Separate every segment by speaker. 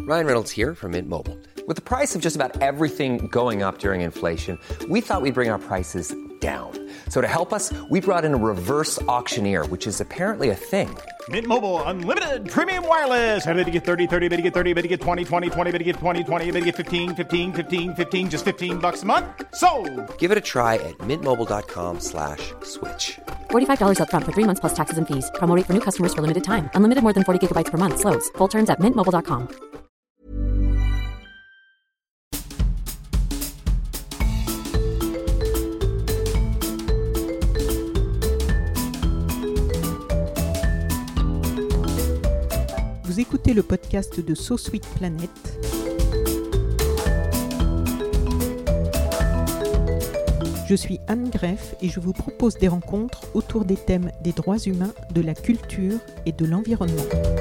Speaker 1: Ryan Reynolds here from Mint Mobile. With the price of just about everything going up during inflation, we thought we'd bring our prices down. So to help us, we brought in a reverse auctioneer, which is apparently a thing.
Speaker 2: Mint Mobile Unlimited Premium Wireless. How to get 30, 30, bit to get 30, bit to get 20, 20, 20, bit to get 20, 20, bit to get 15, 15, 15, 15, just $15 a month? Sold!
Speaker 1: Give it a try at mintmobile.com/switch.
Speaker 3: $45 up front for 3 months plus taxes and fees. Promo rate for new customers for limited time. Unlimited more than 40 gigabytes per month. Slows full terms at mintmobile.com.
Speaker 4: Vous écoutez le podcast de So Sweet Planet. Je suis Anne Greff et je vous propose des rencontres autour des thèmes des droits humains, de la culture et de l'environnement.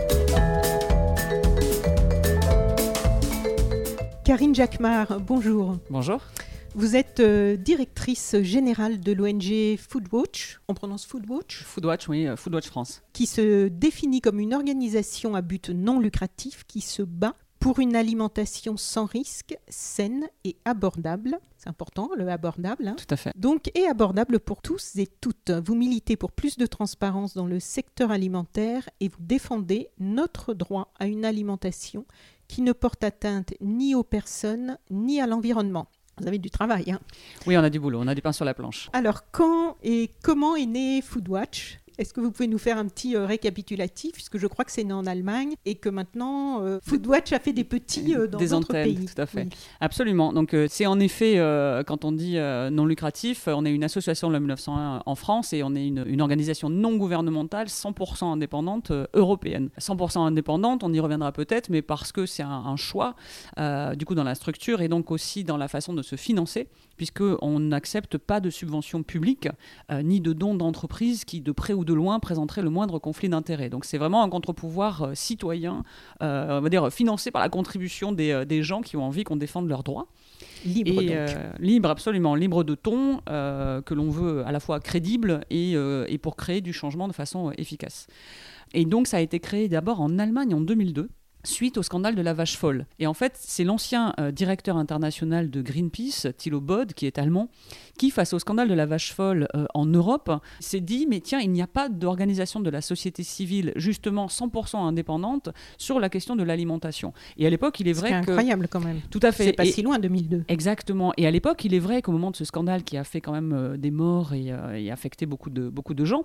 Speaker 4: Karine Jacquemart, bonjour.
Speaker 5: Bonjour.
Speaker 4: Vous êtes directrice générale de l'ONG Foodwatch, on prononce Foodwatch ?
Speaker 5: Foodwatch, oui, Foodwatch France.
Speaker 4: Qui se définit comme une organisation à but non lucratif qui se bat pour une alimentation sans risque, saine et abordable. C'est important, le abordable.
Speaker 5: Tout à fait.
Speaker 4: Donc, et abordable pour tous et toutes. Vous militez pour plus de transparence dans le secteur alimentaire et vous défendez notre droit à une alimentation qui ne porte atteinte ni aux personnes ni à l'environnement. Vous avez du travail, hein ?
Speaker 5: Oui, on a du boulot, on a du pain sur la planche.
Speaker 4: Alors, quand et comment est né Foodwatch ? Est-ce que vous pouvez nous faire un petit récapitulatif, puisque je crois que c'est né en Allemagne et que maintenant Foodwatch a fait des petits dans
Speaker 5: des
Speaker 4: d'autres
Speaker 5: antennes,
Speaker 4: pays.
Speaker 5: Tout à fait.
Speaker 4: Oui.
Speaker 5: Absolument. Donc c'est en effet, quand on dit non lucratif, on est une association de la 1901 en France et on est une organisation non gouvernementale 100% indépendante européenne. 100% indépendante, on y reviendra peut-être, mais parce que c'est un choix du coup dans la structure et donc aussi dans la façon de se financer, puisqu'on n'accepte pas de subventions publiques ni de dons d'entreprises qui de près ou de loin présenterait le moindre conflit d'intérêts. Donc c'est vraiment un contre-pouvoir citoyen, on va dire financé par la contribution des gens qui ont envie qu'on défende leurs droits.
Speaker 4: Libre donc.
Speaker 5: Libre, absolument, libre de ton, que l'on veut à la fois crédible et pour créer du changement de façon efficace. Et donc ça a été créé d'abord en Allemagne en 2002. Suite au scandale de la vache folle. Et en fait, c'est l'ancien directeur international de Greenpeace, Thilo Bode, qui est allemand, qui, face au scandale de la vache folle en Europe, s'est dit, mais tiens, il n'y a pas d'organisation de la société civile, justement 100% indépendante, sur la question de l'alimentation. Et à l'époque, il est vrai que...
Speaker 4: C'est incroyable quand même.
Speaker 5: Tout à fait.
Speaker 4: C'est pas si loin, 2002.
Speaker 5: Exactement. Et à l'époque, il est vrai qu'au moment de ce scandale qui a fait quand même des morts et affecté beaucoup de gens,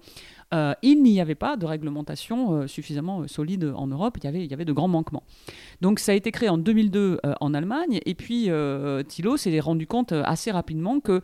Speaker 5: il n'y avait pas de réglementation suffisamment solide en Europe. Il y avait de grands manquements. Donc ça a été créé en 2002 en Allemagne et puis Thilo s'est rendu compte assez rapidement que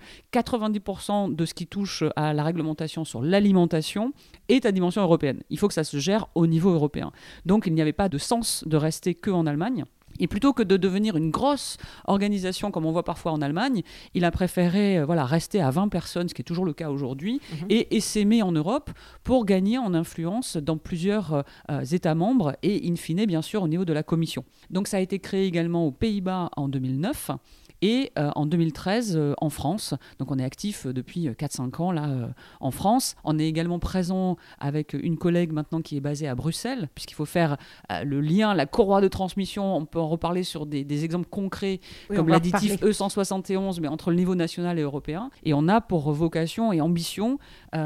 Speaker 5: 90% de ce qui touche à la réglementation sur l'alimentation est à dimension européenne. Il faut que ça se gère au niveau européen. Donc il n'y avait pas de sens de rester qu'en Allemagne. Et plutôt que de devenir une grosse organisation comme on voit parfois en Allemagne, il a préféré rester à 20 personnes, ce qui est toujours le cas aujourd'hui, et essaimer en Europe pour gagner en influence dans plusieurs États membres et in fine, bien sûr, au niveau de la Commission. Donc ça a été créé également aux Pays-Bas en 2009 et en 2013 en France. Donc on est actif depuis 4-5 ans là en France. On est également présent avec une collègue maintenant qui est basée à Bruxelles, puisqu'il faut faire le lien, la courroie de transmission. On peut en reparler sur des exemples concrets, comme l'additif E171, mais entre le niveau national et européen. Et on a pour vocation et ambition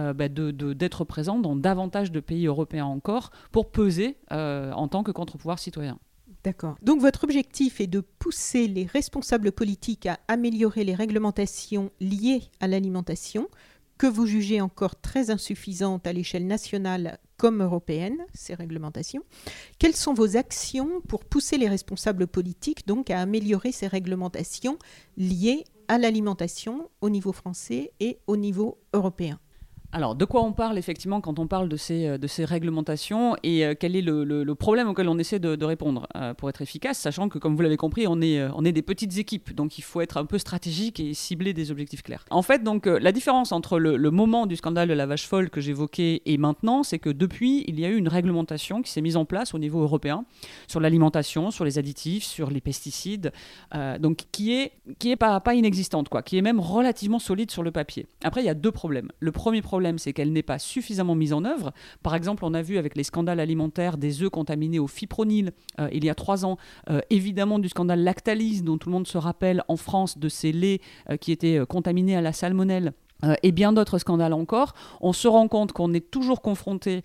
Speaker 5: d'être présent dans davantage de pays européens encore pour peser en tant que contre-pouvoir citoyen.
Speaker 4: D'accord. Donc votre objectif est de pousser les responsables politiques à améliorer les réglementations liées à l'alimentation, que vous jugez encore très insuffisantes à l'échelle nationale comme européenne, ces réglementations. Quelles sont vos actions pour pousser les responsables politiques donc à améliorer ces réglementations liées à l'alimentation au niveau français et au niveau européen ?
Speaker 5: Alors, de quoi on parle effectivement quand on parle de ces réglementations et quel est le problème auquel on essaie de répondre pour être efficace, sachant que, comme vous l'avez compris, on est des petites équipes, donc il faut être un peu stratégique et cibler des objectifs clairs. En fait, donc, la différence entre le moment du scandale de la vache folle que j'évoquais et maintenant, c'est que depuis, il y a eu une réglementation qui s'est mise en place au niveau européen sur l'alimentation, sur les additifs, sur les pesticides, donc qui est pas inexistante, quoi, qui est même relativement solide sur le papier. Après, il y a deux problèmes. Le premier problème, problème, c'est qu'elle n'est pas suffisamment mise en œuvre. Par exemple, on a vu avec les scandales alimentaires des œufs contaminés au fipronil il y a 3 ans, évidemment du scandale Lactalis, dont tout le monde se rappelle en France, de ces laits qui étaient contaminés à la salmonelle. Et bien d'autres scandales encore, on se rend compte qu'on est toujours confronté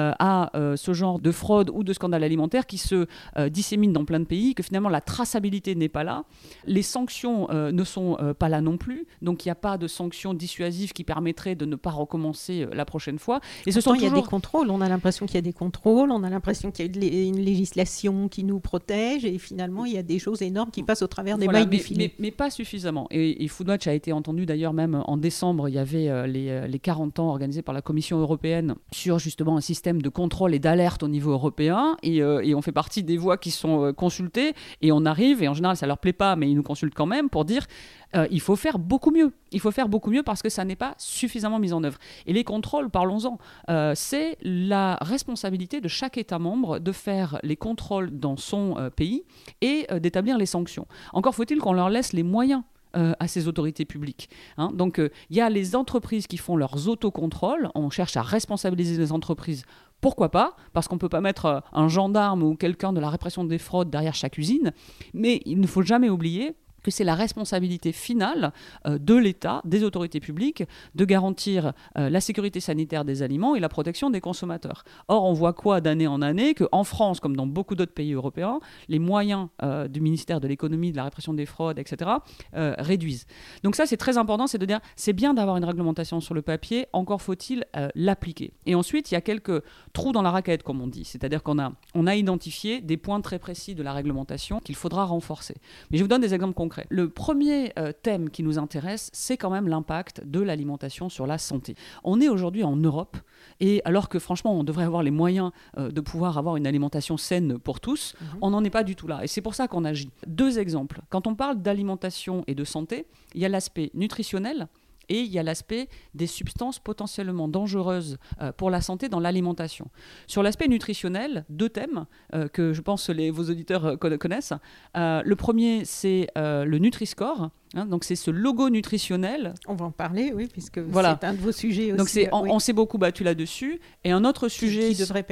Speaker 5: à ce genre de fraude ou de scandale alimentaire qui se dissémine dans plein de pays, que finalement la traçabilité n'est pas là, les sanctions ne sont pas là non plus, donc il n'y a pas de sanctions dissuasives qui permettraient de ne pas recommencer la prochaine fois. Et
Speaker 4: il y a des contrôles, on a l'impression qu'il y a des contrôles, on a l'impression qu'il y a une législation qui nous protège, et finalement il y a des choses énormes qui passent au travers des mailles du filet.
Speaker 5: Mais pas suffisamment. Et Foodwatch a été entendu d'ailleurs même en décembre. Il y avait les 40 ans organisés par la Commission européenne sur justement un système de contrôle et d'alerte au niveau européen, et on fait partie des voix qui sont consultées, et on arrive, et en général ça leur plaît pas, mais ils nous consultent quand même pour dire il faut faire beaucoup mieux. Il faut faire beaucoup mieux parce que ça n'est pas suffisamment mis en œuvre. Et les contrôles, parlons-en, c'est la responsabilité de chaque État membre de faire les contrôles dans son pays et d'établir les sanctions. Encore faut-il qu'on leur laisse les moyens à ces autorités publiques. Donc, il y a les entreprises qui font leurs autocontrôles. On cherche à responsabiliser les entreprises. Pourquoi pas ? Parce qu'on ne peut pas mettre un gendarme ou quelqu'un de la répression des fraudes derrière chaque usine. Mais il ne faut jamais oublier que c'est la responsabilité finale de l'État, des autorités publiques, de garantir la sécurité sanitaire des aliments et la protection des consommateurs. Or, on voit quoi d'année en année ? Qu'en France, comme dans beaucoup d'autres pays européens, les moyens du ministère de l'économie, de la répression des fraudes, etc., réduisent. Donc ça, c'est très important, c'est de dire, c'est bien d'avoir une réglementation sur le papier, encore faut-il l'appliquer. Et ensuite, il y a quelques trous dans la raquette, comme on dit. C'est-à-dire qu'on a identifié des points très précis de la réglementation qu'il faudra renforcer. Mais je vous donne des exemples concrets. Le premier thème qui nous intéresse, c'est quand même l'impact de l'alimentation sur la santé. On est aujourd'hui en Europe, et alors que franchement, on devrait avoir les moyens de pouvoir avoir une alimentation saine pour tous, on n'en est pas du tout là. Et c'est pour ça qu'on agit. 2 exemples. Quand on parle d'alimentation et de santé, il y a l'aspect nutritionnel, et il y a l'aspect des substances potentiellement dangereuses pour la santé dans l'alimentation. Sur l'aspect nutritionnel, 2 thèmes que je pense que vos auditeurs connaissent. Le premier, c'est le Nutri-Score. Donc c'est ce logo nutritionnel.
Speaker 4: On va en parler, oui, puisque c'est un de vos sujets aussi.
Speaker 5: Donc on s'est beaucoup battu là-dessus. Et un autre sujet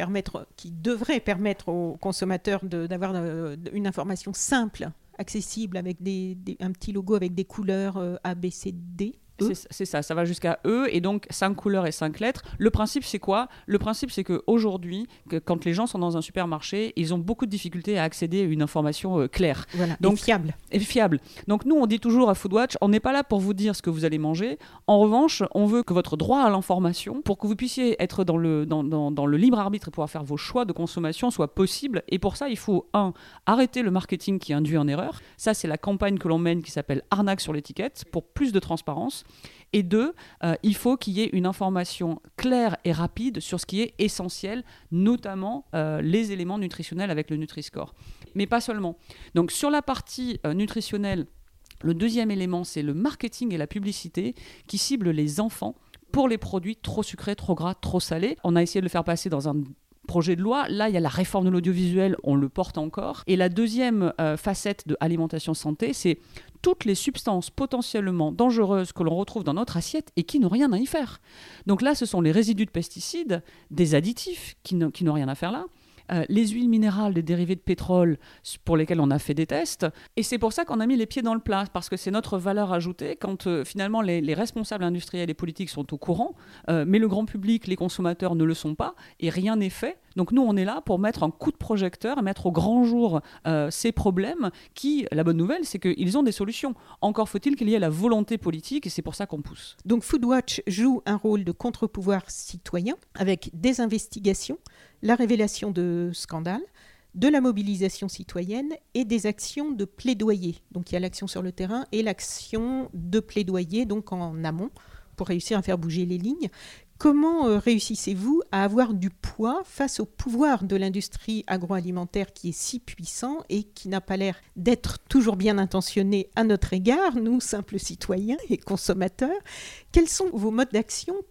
Speaker 4: qui devrait permettre aux consommateurs d'avoir une information simple, accessible, avec un petit logo avec des couleurs A, B, C, D.
Speaker 5: C'est ça va jusqu'à E, et donc 5 couleurs et 5 lettres. Le principe, c'est quoi ? Le principe, c'est qu'aujourd'hui, quand les gens sont dans un supermarché, ils ont beaucoup de difficultés à accéder à une information claire.
Speaker 4: Voilà,
Speaker 5: donc,
Speaker 4: et
Speaker 5: fiable. Donc nous, on dit toujours à Foodwatch, on n'est pas là pour vous dire ce que vous allez manger. En revanche, on veut que votre droit à l'information, pour que vous puissiez être dans le libre arbitre et pouvoir faire vos choix de consommation, soit possible. Et pour ça, il faut, arrêter le marketing qui induit en erreur. Ça, c'est la campagne que l'on mène qui s'appelle Arnaque sur l'étiquette, pour plus de transparence. Et 2, il faut qu'il y ait une information claire et rapide sur ce qui est essentiel, notamment les éléments nutritionnels avec le Nutri-Score. Mais pas seulement. Donc sur la partie nutritionnelle, le deuxième élément, c'est le marketing et la publicité qui ciblent les enfants pour les produits trop sucrés, trop gras, trop salés. On a essayé de le faire passer dans un projet de loi. Là, il y a la réforme de l'audiovisuel, on le porte encore. Et la deuxième facette de alimentation santé, c'est toutes les substances potentiellement dangereuses que l'on retrouve dans notre assiette et qui n'ont rien à y faire. Donc là, ce sont les résidus de pesticides, des additifs qui n'ont rien à faire là, les huiles minérales, des dérivés de pétrole pour lesquels on a fait des tests. Et c'est pour ça qu'on a mis les pieds dans le plat, parce que c'est notre valeur ajoutée quand finalement les responsables industriels et politiques sont au courant, mais le grand public, les consommateurs ne le sont pas, et rien n'est fait. Donc nous, on est là pour mettre un coup de projecteur et mettre au grand jour ces problèmes qui, la bonne nouvelle, c'est qu'ils ont des solutions. Encore faut-il qu'il y ait la volonté politique, et c'est pour ça qu'on pousse.
Speaker 4: Donc Foodwatch joue un rôle de contre-pouvoir citoyen avec des investigations, la révélation de scandales, de la mobilisation citoyenne et des actions de plaidoyer. Donc il y a l'action sur le terrain et l'action de plaidoyer, donc en amont, pour réussir à faire bouger les lignes. Comment réussissez-vous à avoir du poids face au pouvoir de l'industrie agroalimentaire qui est si puissant et qui n'a pas l'air d'être toujours bien intentionné à notre égard, nous, simples citoyens et consommateurs ? Quels sont vos modes d'action pour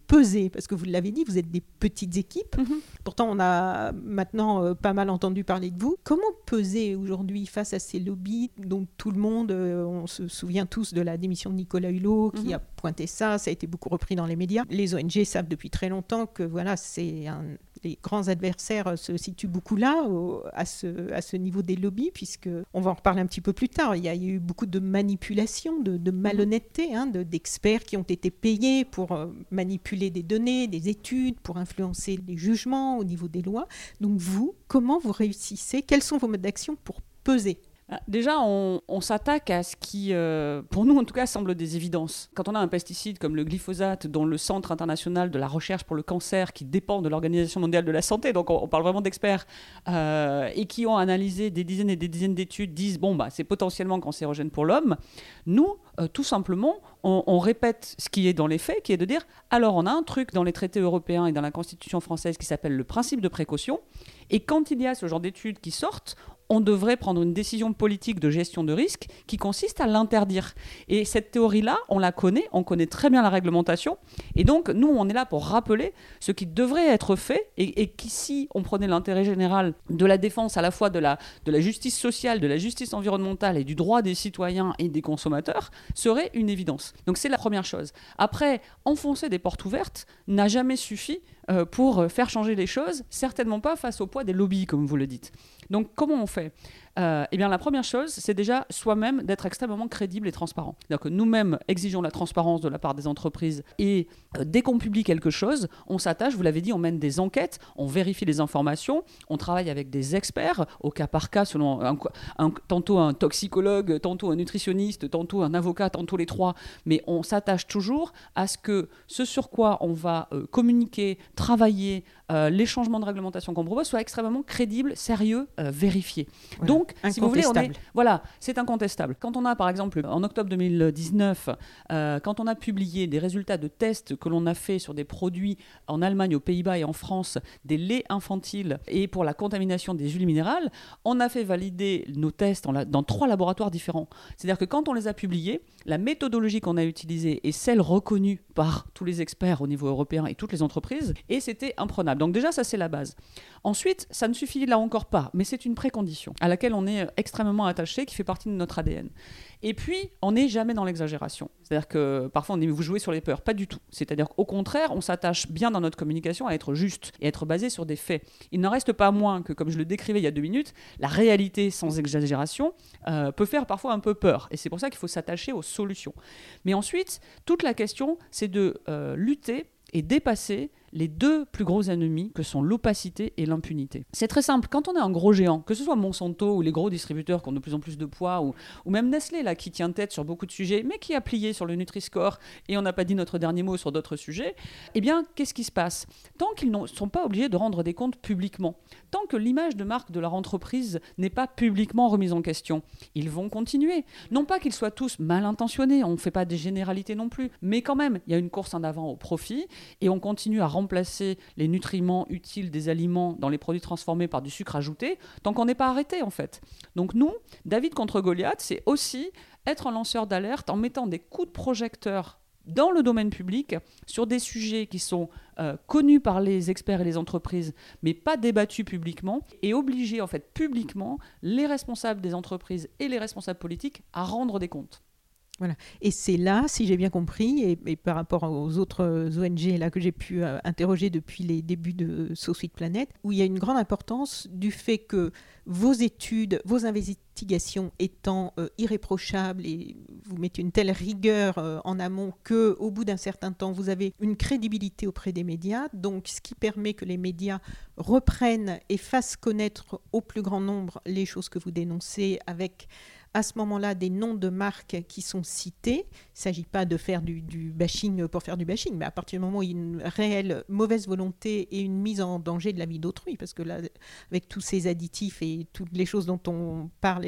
Speaker 4: peser, parce que vous l'avez dit, vous êtes des petites équipes. Pourtant, on a maintenant pas mal entendu parler de vous. Comment peser aujourd'hui face à ces lobbies dont tout le monde, on se souvient tous de la démission de Nicolas Hulot qui a pointé ça a été beaucoup repris dans les médias. Les ONG savent depuis très longtemps que voilà, les grands adversaires se situent beaucoup là, à ce niveau des lobbies, puisqu'on va en reparler un petit peu plus tard. Il y a eu beaucoup de manipulation, de malhonnêteté, d'experts qui ont été payés pour manipuler des données, des études, pour influencer les jugements au niveau des lois. Donc vous, comment vous réussissez? Quels sont vos modes d'action pour peser?
Speaker 5: Déjà, on s'attaque à ce qui, pour nous en tout cas, semble des évidences. Quand on a un pesticide comme le glyphosate, dont le Centre international de la recherche pour le cancer, qui dépend de l'Organisation mondiale de la santé, donc on parle vraiment d'experts, et qui ont analysé des dizaines et des dizaines d'études, disent c'est potentiellement cancérogène pour l'homme. Nous, tout simplement, on répète ce qui est dans les faits, qui est de dire, alors on a un truc dans les traités européens et dans la Constitution française qui s'appelle le principe de précaution, et quand il y a ce genre d'études qui sortent, on devrait prendre une décision politique de gestion de risque qui consiste à l'interdire. Et cette théorie-là, on la connaît, on connaît très bien la réglementation. Et donc, nous, on est là pour rappeler ce qui devrait être fait et qu'ici, on prenait l'intérêt général de la défense à la fois de la justice sociale, de la justice environnementale et du droit des citoyens et des consommateurs, serait une évidence. Donc, c'est la première chose. Après, enfoncer des portes ouvertes n'a jamais suffi pour faire changer les choses, certainement pas face au poids des lobbies, comme vous le dites. Donc, comment on fait ? Eh bien, la première chose, c'est déjà soi-même d'être extrêmement crédible et transparent. C'est-à-dire que nous-mêmes exigeons la transparence de la part des entreprises et dès qu'on publie quelque chose, on s'attache, vous l'avez dit, on mène des enquêtes, on vérifie les informations, on travaille avec des experts au cas par cas, selon tantôt un toxicologue, tantôt un nutritionniste, tantôt un avocat, tantôt les trois, mais on s'attache toujours à ce que ce sur quoi on va communiquer, travailler, les changements de réglementation qu'on propose soient extrêmement crédibles, sérieux, vérifiés.
Speaker 4: Voilà.
Speaker 5: Donc, si vous voulez, c'est incontestable. Quand on a, par exemple, en octobre 2019, quand on a publié des résultats de tests que l'on a fait sur des produits en Allemagne, aux Pays-Bas et en France, des laits infantiles et pour la contamination des huiles minérales, on a fait valider nos tests dans 3 laboratoires différents. C'est-à-dire que quand on les a publiés, la méthodologie qu'on a utilisée est celle reconnue par tous les experts au niveau européen et toutes les entreprises, et c'était imprenable. Donc déjà, ça, c'est la base. Ensuite, ça ne suffit là encore pas, mais c'est une précondition à laquelle on est extrêmement attaché, qui fait partie de notre ADN. Et puis, on n'est jamais dans l'exagération. C'est-à-dire que parfois, on dit, vous jouez sur les peurs. Pas du tout. C'est-à-dire qu'au contraire, on s'attache bien dans notre communication à être juste et à être basé sur des faits. Il n'en reste pas moins que, comme je le décrivais il y a 2 minutes, la réalité sans exagération peut faire parfois un peu peur. Et c'est pour ça qu'il faut s'attacher aux solutions. Mais ensuite, toute la question, c'est de lutter et dépasser les 2 plus gros ennemis que sont l'opacité et l'impunité. C'est très simple, quand on est un gros géant, que ce soit Monsanto ou les gros distributeurs qui ont de plus en plus de poids, ou même Nestlé là, qui tient tête sur beaucoup de sujets, mais qui a plié sur le Nutri-Score et on n'a pas dit notre dernier mot sur d'autres sujets, eh bien, qu'est-ce qui se passe ? Tant qu'ils ne sont pas obligés de rendre des comptes publiquement, tant que l'image de marque de leur entreprise n'est pas publiquement remise en question, ils vont continuer. Non pas qu'ils soient tous mal intentionnés, on ne fait pas des généralités non plus, mais quand même, il y a une course en avant au profit et on continue à remplacer les nutriments utiles des aliments dans les produits transformés par du sucre ajouté, tant qu'on n'est pas arrêté en fait. Donc nous, David contre Goliath, c'est aussi être un lanceur d'alerte en mettant des coups de projecteur dans le domaine public sur des sujets qui sont connus par les experts et les entreprises, mais pas débattus publiquement, et obliger en fait publiquement les responsables des entreprises et les responsables politiques à rendre des comptes.
Speaker 4: Voilà. Et c'est là, si j'ai bien compris, et par rapport aux autres ONG là, que j'ai pu interroger depuis les débuts de So Sweet Planet, où il y a une grande importance du fait que vos études, vos investigations étant irréprochables, et vous mettez une telle rigueur en amont qu'au bout d'un certain temps, vous avez une crédibilité auprès des médias, donc ce qui permet que les médias reprennent et fassent connaître au plus grand nombre les choses que vous dénoncez avec... à ce moment-là, des noms de marques qui sont cités. Il ne s'agit pas de faire du bashing pour faire du bashing, mais à partir du moment où il y a une réelle mauvaise volonté et une mise en danger de la vie d'autrui, parce que là, avec tous ces additifs et toutes les choses dont on parle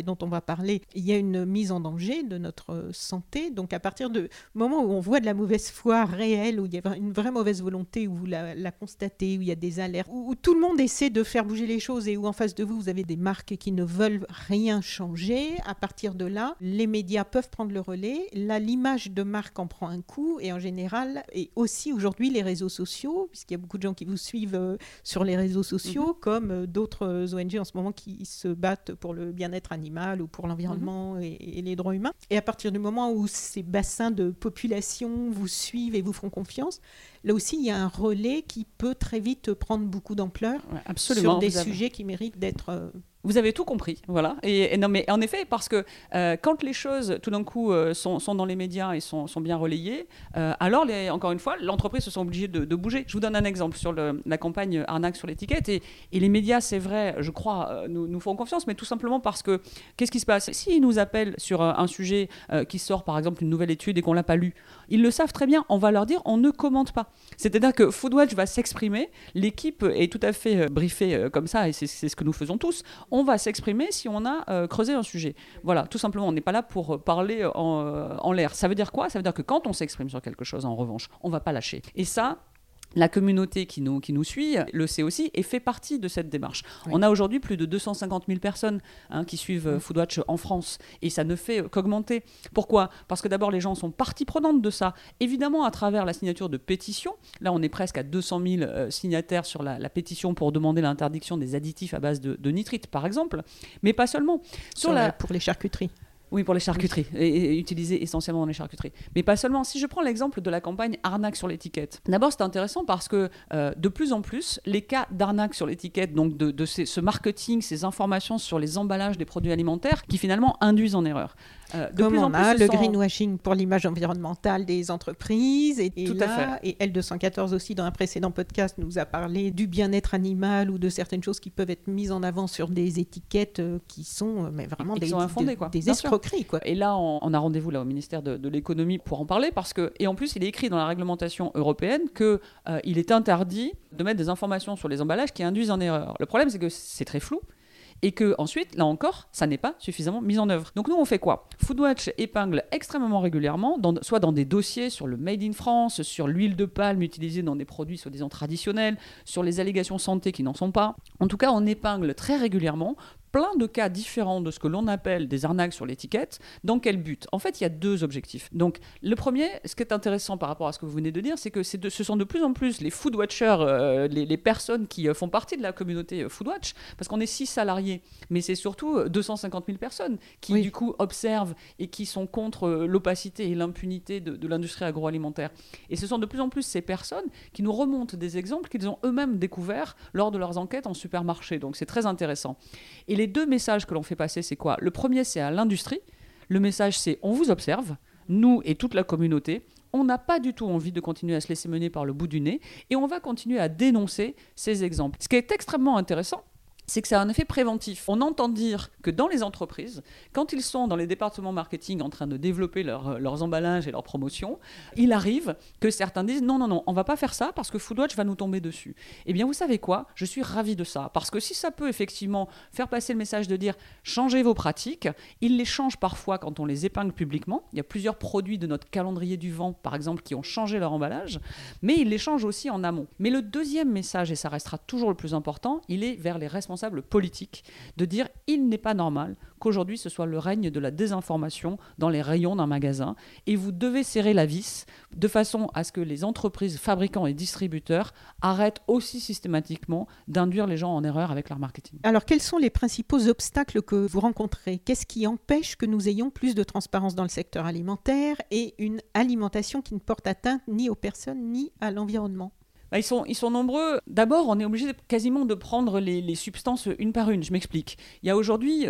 Speaker 4: et dont on va parler, il y a une mise en danger de notre santé. Donc à partir du moment où on voit de la mauvaise foi réelle, où il y a une vraie mauvaise volonté, où vous la constatez, où il y a des alertes, où tout le monde essaie de faire bouger les choses et où en face de vous, vous avez des marques qui ne veulent rien changer, à partir de là, les médias peuvent prendre le relais. Là, l'image de marque en prend un coup et en général, et aussi aujourd'hui les réseaux sociaux, puisqu'il y a beaucoup de gens qui vous suivent sur les réseaux sociaux, comme d'autres ONG en ce moment qui se battent pour le bien-être animal ou pour l'environnement et les droits humains. Et à partir du moment où ces bassins de population vous suivent et vous font confiance, là aussi, il y a un relais qui peut très vite prendre beaucoup d'ampleur sur des sujets qui méritent d'être...
Speaker 5: Vous avez tout compris, voilà. Et non, mais en effet, parce que quand les choses, tout d'un coup, sont dans les médias et sont bien relayées, alors, encore une fois, l'entreprise se sent obligée de bouger. Je vous donne un exemple sur la campagne arnaque sur l'étiquette. Et les médias, c'est vrai, je crois, nous font confiance, mais tout simplement parce que, qu'est-ce qui se passe ? S'ils nous appellent sur un sujet qui sort, par exemple, une nouvelle étude et qu'on ne l'a pas lu, ils le savent très bien, on va leur dire, on ne commente pas. C'est-à-dire que Foodwatch va s'exprimer, l'équipe est tout à fait briefée comme ça, et c'est ce que nous faisons tous. On va s'exprimer si on a creusé un sujet. Voilà, tout simplement, on n'est pas là pour parler en l'air. Ça veut dire quoi ? Ça veut dire que quand on s'exprime sur quelque chose, en revanche, on ne va pas lâcher. Et ça, la communauté qui nous suit le sait aussi et fait partie de cette démarche. Oui. On a aujourd'hui plus de 250 000 personnes qui suivent Foodwatch en France et ça ne fait qu'augmenter. Pourquoi ? Parce que d'abord, les gens sont partie prenante de ça. Évidemment, à travers la signature de pétitions. Là, on est presque à 200 000 signataires sur la pétition pour demander l'interdiction des additifs à base de nitrite, par exemple. Mais pas seulement.
Speaker 4: Pour les charcuteries.
Speaker 5: Oui, pour les charcuteries, et utilisé essentiellement dans les charcuteries. Mais pas seulement. Si je prends l'exemple de la campagne arnaque sur l'étiquette, d'abord c'est intéressant parce que de plus en plus, les cas d'arnaque sur l'étiquette, donc de ce marketing, ces informations sur les emballages des produits alimentaires qui finalement induisent en erreur.
Speaker 4: Comme on a le greenwashing pour l'image environnementale des entreprises. Et
Speaker 5: tout à fait.
Speaker 4: Et L214 aussi, dans un précédent podcast, nous a parlé du bien-être animal ou de certaines choses qui peuvent être mises en avant sur des étiquettes qui sont mais vraiment des escroqueries. Quoi.
Speaker 5: Et là, on a rendez-vous là, au ministère de l'économie pour en parler parce que, et en plus, il est écrit dans la réglementation européenne qu'il est interdit de mettre des informations sur les emballages qui induisent en erreur. Le problème, c'est que c'est très flou. Et que ensuite, là encore, ça n'est pas suffisamment mis en œuvre. Donc nous, on fait quoi ? Foodwatch épingle extrêmement régulièrement, soit dans des dossiers sur le Made in France, sur l'huile de palme utilisée dans des produits soi-disant traditionnels, sur les allégations santé qui n'en sont pas. En tout cas, on épingle très régulièrement plein de cas différents de ce que l'on appelle des arnaques sur l'étiquette. Dans quel but ? En fait, il y a deux objectifs. Donc, le premier, ce qui est intéressant par rapport à ce que vous venez de dire, c'est que ce sont de plus en plus les foodwatchers, les personnes qui font partie de la communauté Foodwatch, parce qu'on est 6 salariés, mais c'est surtout 250 000 personnes qui, du coup, observent et qui sont contre l'opacité et l'impunité de l'industrie agroalimentaire. Et ce sont de plus en plus ces personnes qui nous remontent des exemples qu'ils ont eux-mêmes découverts lors de leurs enquêtes en supermarché. Donc, c'est très intéressant. Et les deux messages que l'on fait passer, c'est quoi ? Le premier, c'est à l'industrie. Le message, c'est on vous observe, nous et toute la communauté. On n'a pas du tout envie de continuer à se laisser mener par le bout du nez et on va continuer à dénoncer ces exemples. Ce qui est extrêmement intéressant, c'est que ça a un effet préventif. On entend dire que dans les entreprises, quand ils sont dans les départements marketing en train de développer leurs emballages et leurs promotions, il arrive que certains disent non, on ne va pas faire ça parce que Foodwatch va nous tomber dessus. Eh bien, vous savez quoi ? Je suis ravi de ça. Parce que si ça peut effectivement faire passer le message de dire changez vos pratiques, ils les changent parfois quand on les épingle publiquement. Il y a plusieurs produits de notre calendrier du vent, par exemple, qui ont changé leur emballage, mais ils les changent aussi en amont. Mais le deuxième message, et ça restera toujours le plus important, il est vers les responsables politique, de dire il n'est pas normal qu'aujourd'hui ce soit le règne de la désinformation dans les rayons d'un magasin et vous devez serrer la vis de façon à ce que les entreprises, fabricants et distributeurs arrêtent aussi systématiquement d'induire les gens en erreur avec leur marketing.
Speaker 4: Alors quels sont les principaux obstacles que vous rencontrez ? Qu'est-ce qui empêche que nous ayons plus de transparence dans le secteur alimentaire et une alimentation qui ne porte atteinte ni aux personnes ni à l'environnement ?
Speaker 5: Ils sont nombreux. D'abord, on est obligé quasiment de prendre les substances une par une. Je m'explique. Il y a aujourd'hui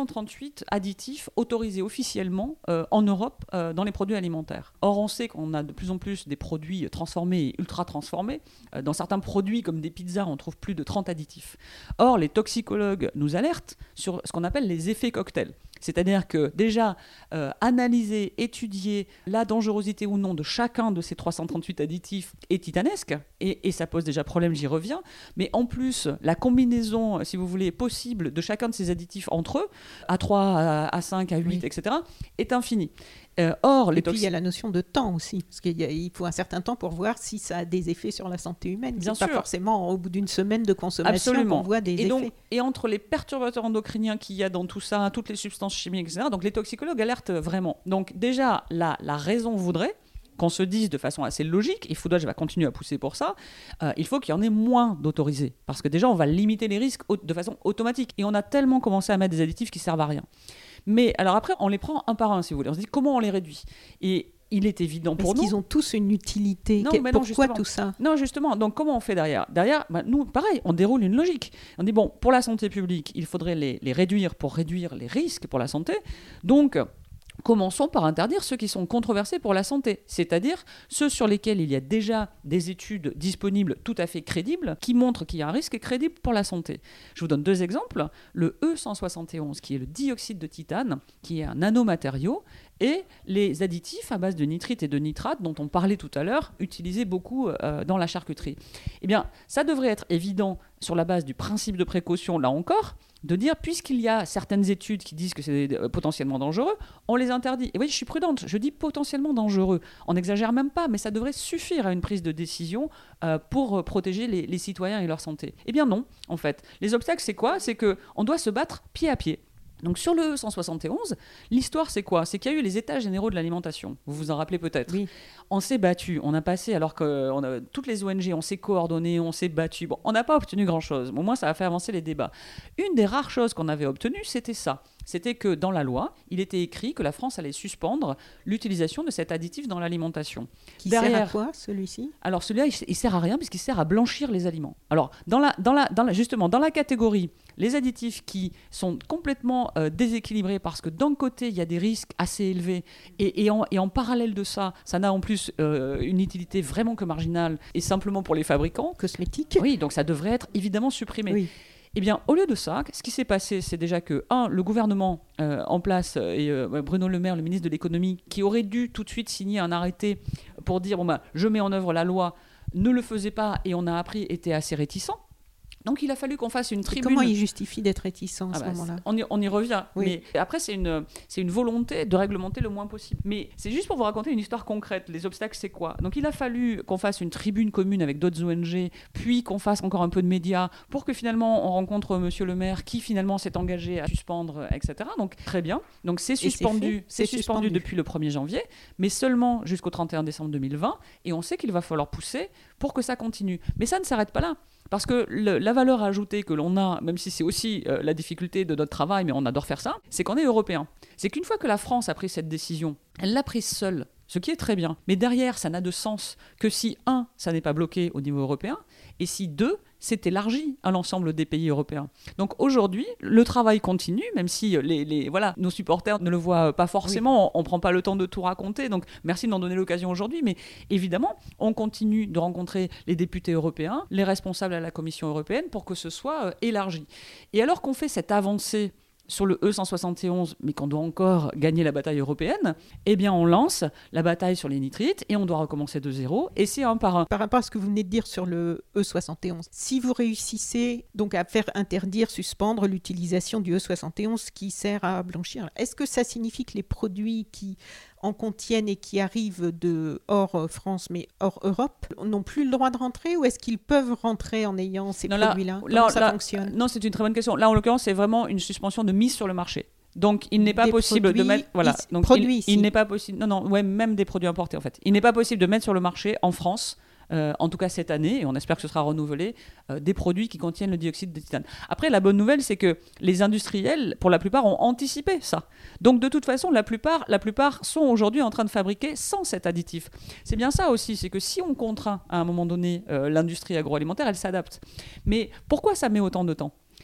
Speaker 5: 338 additifs autorisés officiellement en Europe dans les produits alimentaires. Or, on sait qu'on a de plus en plus des produits transformés et ultra transformés. Dans certains produits comme des pizzas, on trouve plus de 30 additifs. Or, les toxicologues nous alertent sur ce qu'on appelle les effets cocktails. C'est-à-dire que déjà, analyser, étudier la dangerosité ou non de chacun de ces 338 additifs est titanesque, et ça pose déjà problème, j'y reviens. Mais en plus, la combinaison, si vous voulez, possible de chacun de ces additifs entre eux, à 3, à 5, à 8, etc., est infinie. Or,
Speaker 4: et puis il y a la notion de temps aussi, parce qu'il faut un certain temps pour voir si ça a des effets sur la santé humaine.
Speaker 5: Bien
Speaker 4: sûr. Pas forcément au bout d'une semaine de consommation qu'on voit des effets.
Speaker 5: Et entre les perturbateurs endocriniens qu'il y a dans tout ça, toutes les substances chimiques, etc., donc les toxicologues alertent vraiment. Donc déjà, la raison voudrait qu'on se dise de façon assez logique, et Food Watch va continuer à pousser pour ça, il faut qu'il y en ait moins d'autorisés. Parce que déjà, on va limiter les risques de façon automatique. Et on a tellement commencé à mettre des additifs qui servent à rien. Mais alors après, on les prend un par un, si vous voulez. On se dit comment on les réduit. Et il est évident pour nous...
Speaker 4: Est-ce qu'ils ont tous une utilité? Pourquoi tout ça?
Speaker 5: Non, justement. Donc, comment on fait derrière? Derrière, nous, pareil, on déroule une logique. On dit, bon, pour la santé publique, il faudrait les réduire pour réduire les risques pour la santé. Donc... commençons par interdire ceux qui sont controversés pour la santé, c'est-à-dire ceux sur lesquels il y a déjà des études disponibles tout à fait crédibles qui montrent qu'il y a un risque crédible pour la santé. Je vous donne 2 exemples. Le E171, qui est le dioxyde de titane, qui est un nanomatériau, et les additifs à base de nitrite et de nitrate, dont on parlait tout à l'heure, utilisés beaucoup dans la charcuterie. Eh bien, ça devrait être évident sur la base du principe de précaution, là encore, de dire, puisqu'il y a certaines études qui disent que c'est potentiellement dangereux, on les interdit. Et oui, je suis prudente, je dis potentiellement dangereux. On n'exagère même pas, mais ça devrait suffire à une prise de décision pour protéger les citoyens et leur santé. Eh bien non, en fait. Les obstacles, c'est quoi? C'est qu'on doit se battre pied à pied. Donc sur le E171, l'histoire c'est quoi? C'est qu'il y a eu les états généraux de l'alimentation. Vous vous en rappelez peut-être.
Speaker 4: Oui.
Speaker 5: On s'est battu, on a passé, alors que toutes les ONG, on s'est coordonnés, on s'est battu. Bon, on n'a pas obtenu grand-chose, mais au moins ça a fait avancer les débats. Une des rares choses qu'on avait obtenues, c'était ça. C'était que dans la loi, il était écrit que la France allait suspendre l'utilisation de cet additif dans l'alimentation.
Speaker 4: Qui sert à quoi, celui-ci?
Speaker 5: Alors celui-là, il sert à rien puisqu'il sert à blanchir les aliments. Alors justement, dans la catégorie, les additifs qui sont complètement déséquilibrés parce que d'un côté, il y a des risques assez élevés et en parallèle de ça, ça n'a en plus une utilité vraiment que marginale et simplement pour les fabricants.
Speaker 4: Cosmétiques.
Speaker 5: Oui, donc ça devrait être évidemment supprimé.
Speaker 4: Oui.
Speaker 5: Eh bien, au lieu de ça, ce qui s'est passé, c'est déjà que, le gouvernement en place, et Bruno Le Maire, le ministre de l'économie, qui aurait dû tout de suite signer un arrêté pour dire je mets en œuvre la loi, ne le faisait pas, et on a appris, était assez réticent. Donc il a fallu qu'on fasse une tribune.
Speaker 4: Comment il justifie d'être réticent à ce moment-là?
Speaker 5: On y revient.
Speaker 4: Oui.
Speaker 5: Mais après, c'est une volonté de réglementer le moins possible. Mais c'est juste pour vous raconter une histoire concrète. Les obstacles, c'est quoi? Donc il a fallu qu'on fasse une tribune commune avec d'autres ONG, puis qu'on fasse encore un peu de médias pour que finalement on rencontre Monsieur le maire qui finalement s'est engagé à suspendre, etc. Donc très bien. Donc c'est suspendu. C'est suspendu depuis le 1er janvier, mais seulement jusqu'au 31 décembre 2020. Et on sait qu'il va falloir pousser pour que ça continue. Mais ça ne s'arrête pas là. Parce que la valeur ajoutée que l'on a, même si c'est aussi la difficulté de notre travail, mais on adore faire ça, c'est qu'on est européen. C'est qu'une fois que la France a pris cette décision, elle l'a prise seule, ce qui est très bien. Mais derrière, ça n'a de sens que si, 1, ça n'est pas bloqué au niveau européen, et si, 2, c'est élargi à l'ensemble des pays européens. Donc aujourd'hui, le travail continue, même si nos supporters ne le voient pas forcément, oui. On ne prend pas le temps de tout raconter, donc merci de m'en donner l'occasion aujourd'hui, mais évidemment, on continue de rencontrer les députés européens, les responsables à la Commission européenne, pour que ce soit élargi. Et alors qu'on fait cette avancée sur le E171, mais qu'on doit encore gagner la bataille européenne, eh bien on lance la bataille sur les nitrites et on doit recommencer de zéro, et c'est un par un.
Speaker 4: Par rapport à ce que vous venez de dire sur le E71, si vous réussissez donc à faire interdire, suspendre l'utilisation du E71 qui sert à blanchir, est-ce que ça signifie que les produits qui en contiennent et qui arrivent de hors France mais hors Europe n'ont plus le droit de rentrer, ou est-ce qu'ils peuvent rentrer en ayant ces produits-là? Comment ça fonctionne?
Speaker 5: Non, c'est une très bonne question. Là, en l'occurrence, c'est vraiment une suspension de mise sur le marché. Donc, il n'est pas possible de mettre... Voilà. Donc, il n'est pas possible... même des produits importés, en fait. Il n'est pas possible de mettre sur le marché, en France, en tout cas cette année, et on espère que ce sera renouvelé, des produits qui contiennent le dioxyde de titane. Après, la bonne nouvelle, c'est que les industriels, pour la plupart, ont anticipé ça. Donc, de toute façon, la plupart sont aujourd'hui en train de fabriquer sans cet additif. C'est bien ça aussi, c'est que si on contraint à un moment donné l'industrie agroalimentaire, elle s'adapte. Mais pourquoi ça met autant de temps ?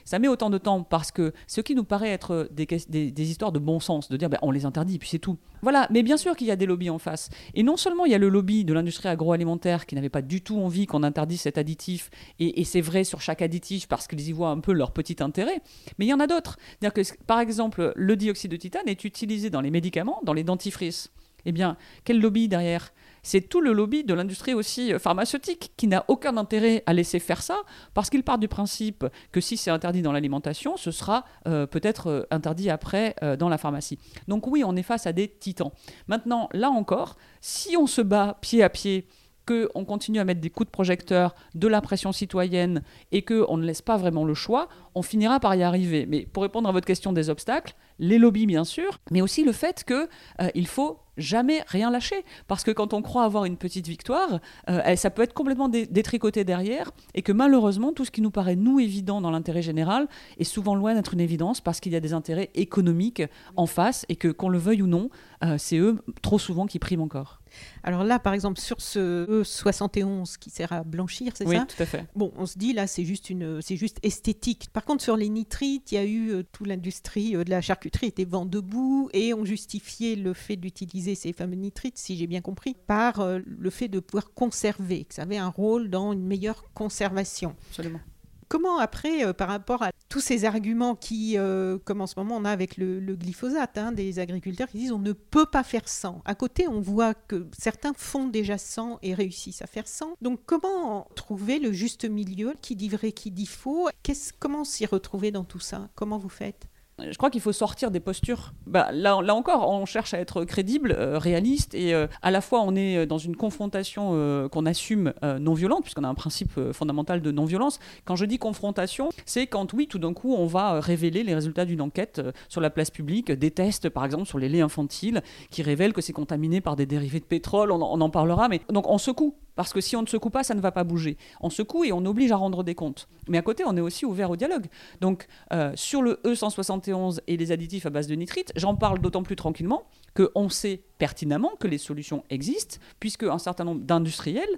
Speaker 5: ça met autant de temps parce que ce qui nous paraît être des histoires de bon sens, de dire on les interdit, puis c'est tout. Voilà, mais bien sûr qu'il y a des lobbies en face. Et non seulement il y a le lobby de l'industrie agroalimentaire qui n'avait pas du tout envie qu'on interdise cet additif, et c'est vrai sur chaque additif parce qu'ils y voient un peu leur petit intérêt, mais il y en a d'autres. C'est-à-dire que, par exemple, le dioxyde de titane est utilisé dans les médicaments, dans les dentifrices. Eh bien, quel lobby derrière ? C'est tout le lobby de l'industrie aussi pharmaceutique qui n'a aucun intérêt à laisser faire ça parce qu'il part du principe que si c'est interdit dans l'alimentation, ce sera peut-être interdit après dans la pharmacie. Donc oui, on est face à des titans. Maintenant, là encore, si on se bat pied à pied, qu'on continue à mettre des coups de projecteur, de la pression citoyenne et qu'on ne laisse pas vraiment le choix, on finira par y arriver. Mais pour répondre à votre question des obstacles, les lobbies bien sûr, mais aussi le fait qu'il faut jamais rien lâcher. Parce que quand on croit avoir une petite victoire, ça peut être complètement détricoté derrière et que malheureusement, tout ce qui nous paraît nous évident dans l'intérêt général est souvent loin d'être une évidence parce qu'il y a des intérêts économiques en face et que, qu'on le veuille ou non, c'est eux trop souvent qui priment encore.
Speaker 4: Alors là, par exemple, sur ce E71 qui sert à blanchir, c'est
Speaker 5: oui,
Speaker 4: ça ?
Speaker 5: Oui, tout à fait.
Speaker 4: Bon, on se dit là, c'est juste esthétique. Par contre, sur les nitrites, il y a eu toute l'industrie de la charcuterie était vent debout et on justifiait le fait d'utiliser ces fameux nitrites, si j'ai bien compris, par le fait de pouvoir conserver, que ça avait un rôle dans une meilleure conservation.
Speaker 5: Absolument.
Speaker 4: Comment après, par rapport à tous ces arguments qui, comme en ce moment on a avec le glyphosate, des agriculteurs qui disent on ne peut pas faire sans. À côté, on voit que certains font déjà sans et réussissent à faire sans. Donc comment trouver le juste milieu ? Qui dit vrai, qui dit faux ? Comment s'y retrouver dans tout ça ? Comment vous faites ?
Speaker 5: Je crois qu'il faut sortir des postures. Là encore, on cherche à être crédible, réaliste, et à la fois on est dans une confrontation qu'on assume non violente, puisqu'on a un principe fondamental de non-violence. Quand je dis confrontation, c'est quand, oui, tout d'un coup, on va révéler les résultats d'une enquête sur la place publique, des tests, par exemple, sur les laits infantiles, qui révèlent que c'est contaminé par des dérivés de pétrole, on en parlera, mais donc on secoue. Parce que si on ne secoue pas, ça ne va pas bouger. On secoue et on oblige à rendre des comptes. Mais à côté, on est aussi ouvert au dialogue. Donc, sur le E171 et les additifs à base de nitrite, j'en parle d'autant plus tranquillement qu'on sait pertinemment que les solutions existent, puisque un certain nombre d'industriels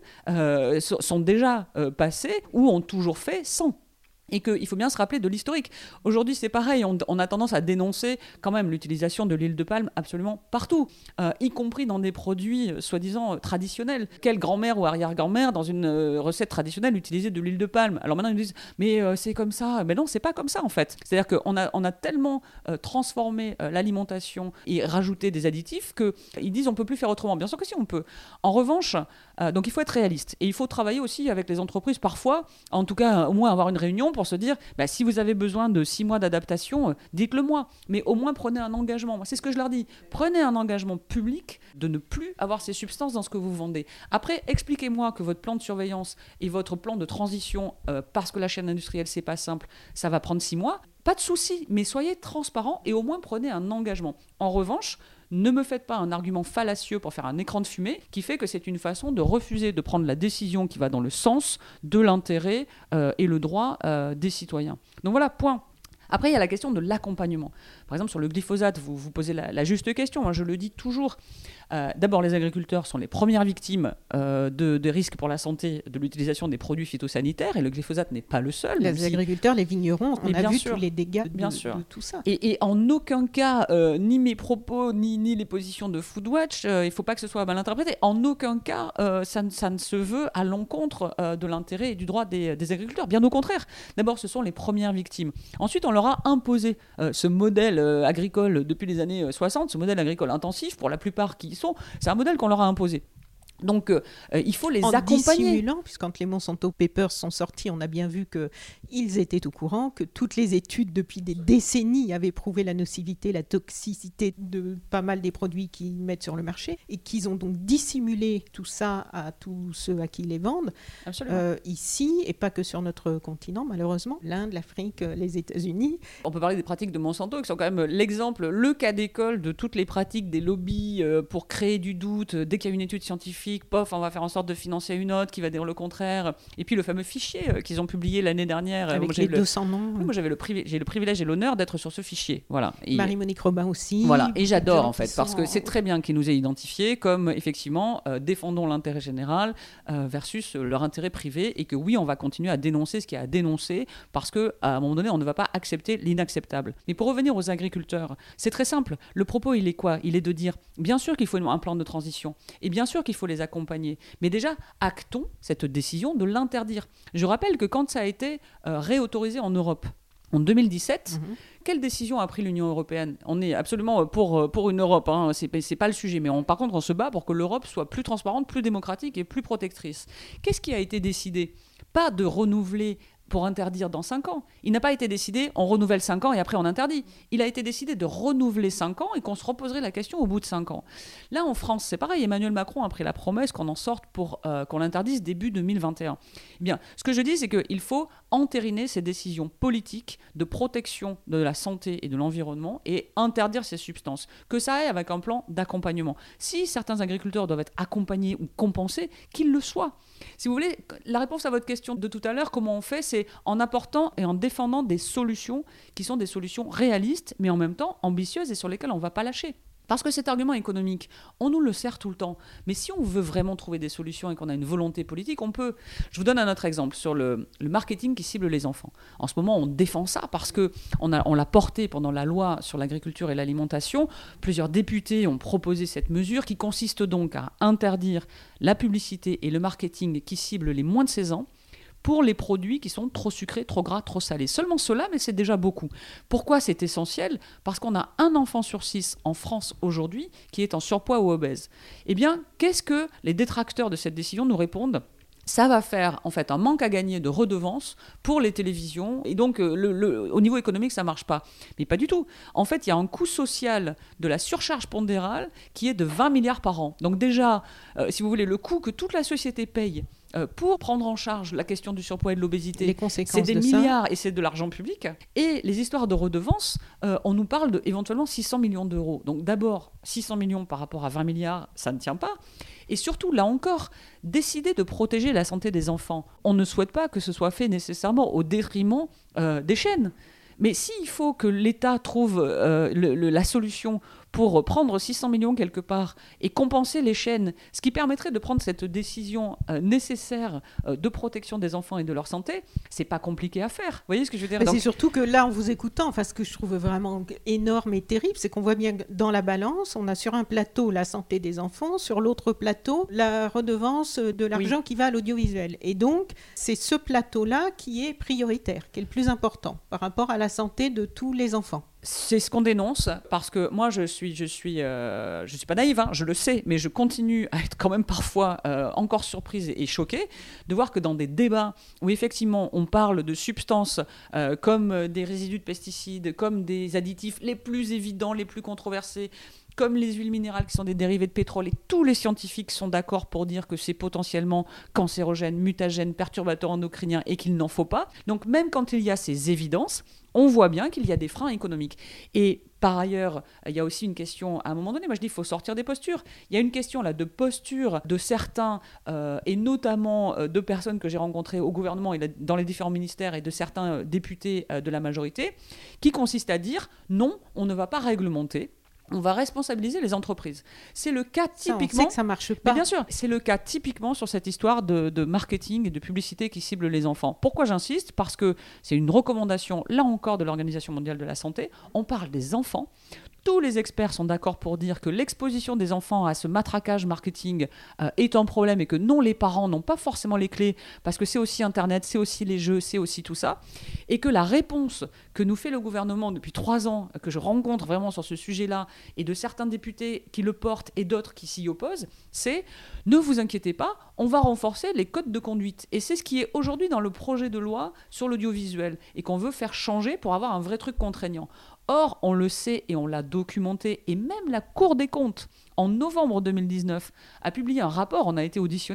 Speaker 5: sont déjà passés ou ont toujours fait sans. Et qu'il faut bien se rappeler de l'historique. Aujourd'hui, c'est pareil, on a tendance à dénoncer quand même l'utilisation de l'huile de palme absolument partout, y compris dans des produits soi-disant traditionnels. Quelle grand-mère ou arrière-grand-mère, dans une recette traditionnelle, utilisait de l'huile de palme ? Alors maintenant, ils nous disent « mais c'est comme ça ». Mais non, c'est pas comme ça en fait. C'est-à-dire qu'on a tellement transformé l'alimentation et rajouté des additifs qu'ils disent « on peut plus faire autrement ». Bien sûr que si, on peut. En revanche, donc il faut être réaliste. Et il faut travailler aussi avec les entreprises parfois, en tout cas au moins avoir une réunion pour se dire, si vous avez besoin de 6 mois d'adaptation, dites-le moi. Mais au moins, prenez un engagement. C'est ce que je leur dis. Prenez un engagement public de ne plus avoir ces substances dans ce que vous vendez. Après, expliquez-moi que votre plan de surveillance et votre plan de transition, parce que la chaîne industrielle, c'est pas simple, ça va prendre 6 mois. Pas de souci, mais soyez transparent et au moins prenez un engagement. En revanche, ne me faites pas un argument fallacieux pour faire un écran de fumée qui fait que c'est une façon de refuser de prendre la décision qui va dans le sens de l'intérêt et le droit des citoyens. Donc voilà, point. Après, il y a la question de l'accompagnement. Par exemple, sur le glyphosate, vous posez la juste question, moi je le dis toujours. D'abord, les agriculteurs sont les premières victimes de risques pour la santé de l'utilisation des produits phytosanitaires, et le glyphosate n'est pas le seul.
Speaker 4: Les agriculteurs, les vignerons, on a vu tous les dégâts de tout ça.
Speaker 5: Et en aucun cas, ni mes propos, ni les positions de Foodwatch, il ne faut pas que ce soit mal interprété, en aucun cas, ça ne se veut à l'encontre de l'intérêt et du droit des agriculteurs. Bien au contraire. D'abord, ce sont les premières victimes. Ensuite, on leur a imposé ce modèle agricole depuis les années 60, ce modèle agricole intensif, pour la plupart qui c'est un modèle qu'on leur a imposé. Donc, il faut les accompagner. En
Speaker 4: dissimulant, puisque quand les Monsanto Papers sont sortis, on a bien vu qu'ils étaient au courant, que toutes les études depuis des décennies avaient prouvé la nocivité, la toxicité de pas mal des produits qu'ils mettent sur le marché, et qu'ils ont donc dissimulé tout ça à tous ceux à qui ils les vendent. Ici, et pas que sur notre continent, malheureusement, l'Inde, l'Afrique, les États-Unis.
Speaker 5: On peut parler des pratiques de Monsanto, qui sont quand même l'exemple, le cas d'école de toutes les pratiques des lobbies pour créer du doute dès qu'il y a une étude scientifique scientifique, pof, on va faire en sorte de financer une autre qui va dire le contraire. Et puis le fameux fichier qu'ils ont publié l'année dernière.
Speaker 4: Avec les 200 noms.
Speaker 5: Oui, moi j'ai le privilège et l'honneur d'être sur ce fichier. Voilà.
Speaker 4: Marie-Monique Robin aussi.
Speaker 5: Voilà, et j'adore en fait, parce que c'est très bien qu'ils nous aient identifiés comme effectivement défendons l'intérêt général versus leur intérêt privé, et que oui, on va continuer à dénoncer ce qu'il y a à dénoncer, parce qu'à un moment donné, on ne va pas accepter l'inacceptable. Mais pour revenir aux agriculteurs, c'est très simple. Le propos, il est quoi ? Il est de dire, bien sûr qu'il faut un plan de transition, et bien sûr qu'il faut les accompagner, mais déjà, actons cette décision de l'interdire. Je rappelle que quand ça a été réautorisé en Europe, en 2017, quelle décision a pris l'Union européenne ? On est absolument pour une Europe, hein, c'est pas le sujet, mais par contre on se bat pour que l'Europe soit plus transparente, plus démocratique et plus protectrice. Qu'est-ce qui a été décidé ? Pas de renouveler pour interdire dans 5 ans. Il n'a pas été décidé, on renouvelle 5 ans et après on interdit. Il a été décidé de renouveler 5 ans et qu'on se reposerait la question au bout de 5 ans. Là, en France, c'est pareil. Emmanuel Macron a pris la promesse qu'on en sorte pour qu'on l'interdise début 2021. Eh bien, ce que je dis, c'est qu'il faut entériner ces décisions politiques de protection de la santé et de l'environnement et interdire ces substances. Que ça aille avec un plan d'accompagnement. Si certains agriculteurs doivent être accompagnés ou compensés, qu'ils le soient. Si vous voulez, la réponse à votre question de tout à l'heure, comment on fait, c'est en apportant et en défendant des solutions qui sont des solutions réalistes, mais en même temps ambitieuses et sur lesquelles on ne va pas lâcher. Parce que cet argument économique, on nous le sert tout le temps. Mais si on veut vraiment trouver des solutions et qu'on a une volonté politique, on peut. Je vous donne un autre exemple sur le marketing qui cible les enfants. En ce moment, on défend ça parce qu'on l'a porté pendant la loi sur l'agriculture et l'alimentation. Plusieurs députés ont proposé cette mesure qui consiste donc à interdire la publicité et le marketing qui ciblent les moins de 16 ans pour les produits qui sont trop sucrés, trop gras, trop salés. Seulement cela, mais c'est déjà beaucoup. Pourquoi c'est essentiel ? Parce qu'on a 1 enfant sur 6 en France aujourd'hui qui est en surpoids ou obèse. Eh bien, qu'est-ce que les détracteurs de cette décision nous répondent ? Ça va faire en fait un manque à gagner de redevances pour les télévisions, et donc au niveau économique ça ne marche pas. Mais pas du tout. En fait, il y a un coût social de la surcharge pondérale qui est de 20 milliards par an. Donc déjà, si vous voulez, le coût que toute la société paye pour prendre en charge la question du surpoids et de l'obésité, c'est des milliards et c'est de l'argent public. Et les histoires de redevances, on nous parle éventuellement 600 millions d'euros. Donc d'abord, 600 millions par rapport à 20 milliards, ça ne tient pas. Et surtout, là encore, décider de protéger la santé des enfants. On ne souhaite pas que ce soit fait nécessairement au détriment des chaînes. Mais s'il faut que l'État trouve la solution pour prendre 600 millions quelque part et compenser les chaînes, ce qui permettrait de prendre cette décision nécessaire de protection des enfants et de leur santé, c'est pas compliqué à faire. Vous voyez ce que je veux dire ?
Speaker 4: C'est surtout que là, en vous écoutant, ce que je trouve vraiment énorme et terrible, c'est qu'on voit bien dans la balance, on a sur un plateau la santé des enfants, sur l'autre plateau la redevance de l'argent qui va à l'audiovisuel. Et donc, c'est ce plateau-là qui est prioritaire, qui est le plus important par rapport à la santé de tous les enfants.
Speaker 5: C'est ce qu'on dénonce, parce que moi je suis pas naïve, hein, je le sais, mais je continue à être quand même parfois encore surprise et choquée de voir que dans des débats où effectivement on parle de substances comme des résidus de pesticides, comme des additifs les plus évidents, les plus controversés, comme les huiles minérales qui sont des dérivés de pétrole, et tous les scientifiques sont d'accord pour dire que c'est potentiellement cancérogène, mutagène, perturbateur endocrinien et qu'il n'en faut pas. Donc même quand il y a ces évidences, on voit bien qu'il y a des freins économiques. Et par ailleurs, il y a aussi une question, à un moment donné, moi je dis qu'il faut sortir des postures. Il y a une question là de posture de certains, et notamment de personnes que j'ai rencontrées au gouvernement et dans les différents ministères, et de certains députés de la majorité, qui consiste à dire non, on ne va pas réglementer. On va responsabiliser les entreprises. C'est le cas typiquement.
Speaker 4: On sait que ça marche pas.
Speaker 5: Mais bien sûr, c'est le cas typiquement sur cette histoire de marketing et de publicité qui cible les enfants. Pourquoi j'insiste ? Parce que c'est une recommandation, là encore, de l'Organisation mondiale de la santé. On parle des enfants. Tous les experts sont d'accord pour dire que l'exposition des enfants à ce matraquage marketing est un problème, et que non, les parents n'ont pas forcément les clés, parce que c'est aussi Internet, c'est aussi les jeux, c'est aussi tout ça, et que la réponse que nous fait le gouvernement depuis 3 ans, que je rencontre vraiment sur ce sujet-là, et de certains députés qui le portent et d'autres qui s'y opposent, c'est « ne vous inquiétez pas, on va renforcer les codes de conduite ». Et c'est ce qui est aujourd'hui dans le projet de loi sur l'audiovisuel, et qu'on veut faire changer pour avoir un vrai truc contraignant. Or, on le sait et on l'a documenté, et même la Cour des comptes, en novembre 2019, a publié un rapport, on a été auditionné,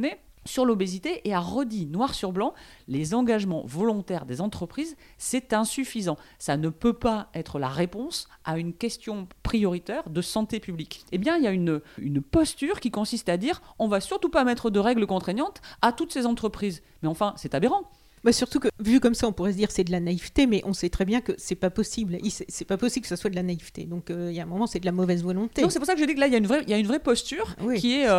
Speaker 5: sur l'obésité et a redit noir sur blanc les engagements volontaires des entreprises, c'est insuffisant. Ça ne peut pas être la réponse à une question prioritaire de santé publique. Eh bien, il y a une posture qui consiste à dire on ne va surtout pas mettre de règles contraignantes à toutes ces entreprises. Mais enfin, c'est aberrant.
Speaker 4: Surtout que, vu comme ça, on pourrait se dire que c'est de la naïveté, mais on sait très bien que c'est pas possible. C'est pas possible que ce soit de la naïveté. Donc, il y a un moment, c'est de la mauvaise volonté.
Speaker 5: Donc, c'est pour ça que je dis que là, il y a une vraie posture qui est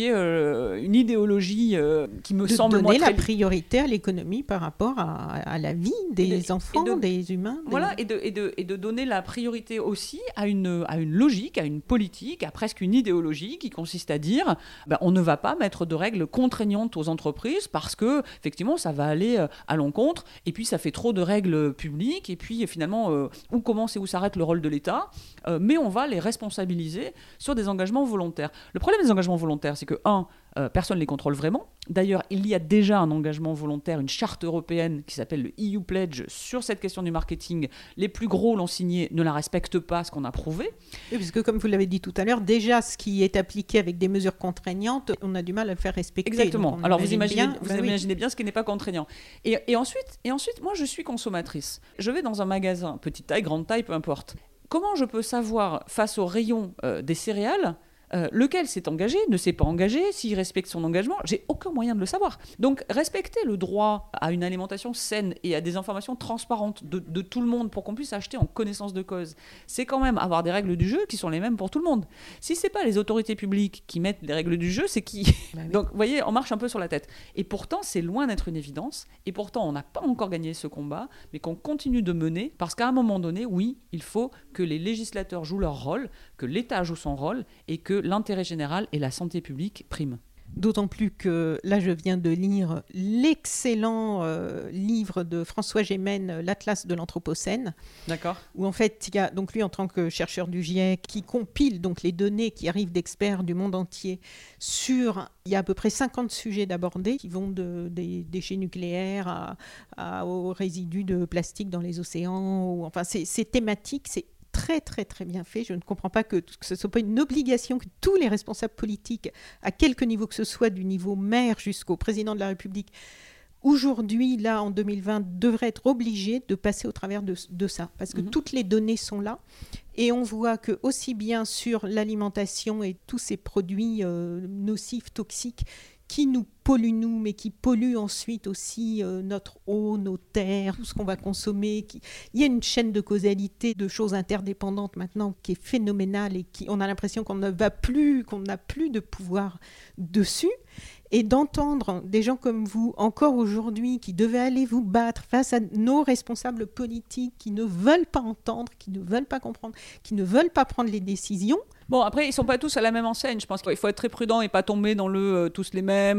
Speaker 5: une idéologie qui me semble...
Speaker 4: Donner la priorité à l'économie par rapport à la vie des enfants, des humains.
Speaker 5: Voilà, et de donner la priorité aussi à une logique, à une politique, à presque une idéologie qui consiste à dire on ne va pas mettre de règles contraignantes aux entreprises parce que, effectivement, ça va aller... à l'encontre, et puis ça fait trop de règles publiques, et puis finalement, où commence et où s'arrête le rôle de l'État, mais on va les responsabiliser sur des engagements volontaires. Le problème des engagements volontaires, c'est que, personne ne les contrôle vraiment. D'ailleurs, il y a déjà un engagement volontaire, une charte européenne qui s'appelle le EU Pledge sur cette question du marketing. Les plus gros l'ont signé, ne la respectent pas, ce qu'on a prouvé.
Speaker 4: Oui, parce que comme vous l'avez dit tout à l'heure, déjà ce qui est appliqué avec des mesures contraignantes, on a du mal à le faire respecter.
Speaker 5: Exactement. Alors vous imaginez bien ce qui n'est pas contraignant. Et ensuite, moi je suis consommatrice. Je vais dans un magasin, petite taille, grande taille, peu importe. Comment je peux savoir, face au rayon des céréales, lequel s'est engagé, ne s'est pas engagé, s'il respecte son engagement, j'ai aucun moyen de le savoir. Donc respecter le droit à une alimentation saine et à des informations transparentes de tout le monde pour qu'on puisse acheter en connaissance de cause, c'est quand même avoir des règles du jeu qui sont les mêmes pour tout le monde. Si c'est pas les autorités publiques qui mettent les règles du jeu, c'est qui ? Donc vous voyez, on marche un peu sur la tête. Et pourtant, c'est loin d'être une évidence, et pourtant on n'a pas encore gagné ce combat, mais qu'on continue de mener, parce qu'à un moment donné, oui, il faut que les législateurs jouent leur rôle, que l'État joue son rôle, et que l'intérêt général et la santé publique priment.
Speaker 4: D'autant plus que là, je viens de lire l'excellent livre de François Gémen, l'Atlas de l'Anthropocène.
Speaker 5: D'accord.
Speaker 4: Où en fait, il y a donc lui en tant que chercheur du GIEC qui compile donc les données qui arrivent d'experts du monde entier sur, il y a à peu près 50 sujets d'abordés qui vont des déchets nucléaires aux résidus de plastique dans les océans. Enfin, c'est thématique, c'est très très très bien fait. Je ne comprends pas que ce ne soit pas une obligation que tous les responsables politiques, à quelque niveau que ce soit, du niveau maire jusqu'au président de la République, aujourd'hui, là en 2020, devraient être obligés de passer au travers de ça. Parce que toutes les données sont là. Et on voit que aussi bien sur l'alimentation et tous ces produits nocifs, toxiques, qui nous polluent nous, mais qui polluent ensuite aussi notre eau, nos terres, tout ce qu'on va consommer. Il y a une chaîne de causalité de choses interdépendantes maintenant qui est phénoménale et on a l'impression qu'on n'a plus de pouvoir dessus. Et d'entendre des gens comme vous, encore aujourd'hui, qui devaient aller vous battre face à nos responsables politiques qui ne veulent pas entendre, qui ne veulent pas comprendre, qui ne veulent pas prendre les décisions.
Speaker 5: Bon, après, ils ne sont pas tous à la même enseigne. Je pense qu'il faut être très prudent et pas tomber dans le tous les mêmes,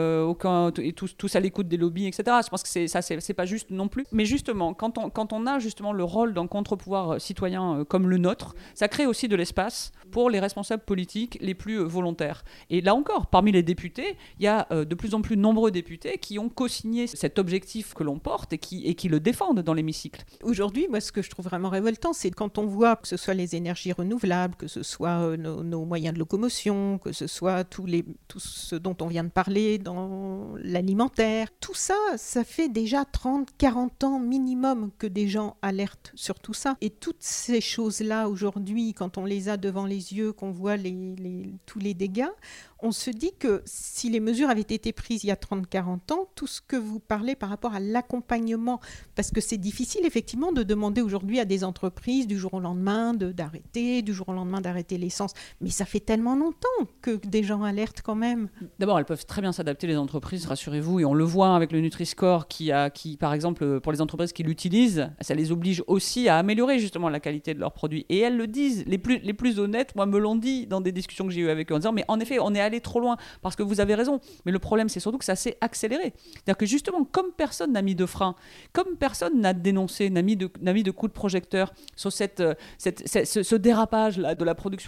Speaker 5: et tous à l'écoute des lobbies, etc. Je pense que c'est pas juste non plus. Mais justement, quand on a justement le rôle d'un contre-pouvoir citoyen comme le nôtre, ça crée aussi de l'espace pour les responsables politiques les plus volontaires. Et là encore, parmi les députés, il y a de plus en plus nombreux députés qui ont co-signé cet objectif que l'on porte et qui le défendent dans l'hémicycle.
Speaker 4: Aujourd'hui, moi, ce que je trouve vraiment révoltant, c'est quand on voit que ce soit les énergies renouvelables, que ce soit nos moyens de locomotion, que ce soit tout ce dont on vient de parler dans l'alimentaire. Tout ça, ça fait déjà 30, 40 ans minimum que des gens alertent sur tout ça. Et toutes ces choses-là, aujourd'hui, quand on les a devant les yeux, qu'on voit tous les dégâts, on se dit que si les mesures avaient été prises il y a 30-40 ans, tout ce que vous parlez par rapport à l'accompagnement, parce que c'est difficile effectivement de demander aujourd'hui à des entreprises du jour au lendemain d'arrêter, du jour au lendemain d'arrêter l'essence, mais ça fait tellement longtemps que des gens alertent quand même.
Speaker 5: D'abord, elles peuvent très bien s'adapter, les entreprises, rassurez-vous, et on le voit avec le Nutri-Score qui, par exemple, pour les entreprises qui l'utilisent, ça les oblige aussi à améliorer justement la qualité de leurs produits. Et elles le disent, les plus honnêtes, moi, me l'ont dit dans des discussions que j'ai eues avec eux en disant, mais en effet, on est allé trop loin, parce que vous avez raison. Mais le problème, c'est surtout que ça s'est accéléré. C'est-à-dire que justement, comme personne n'a mis de frein, comme personne n'a dénoncé, n'a mis de coup de projecteur sur ce dérapage là, de la production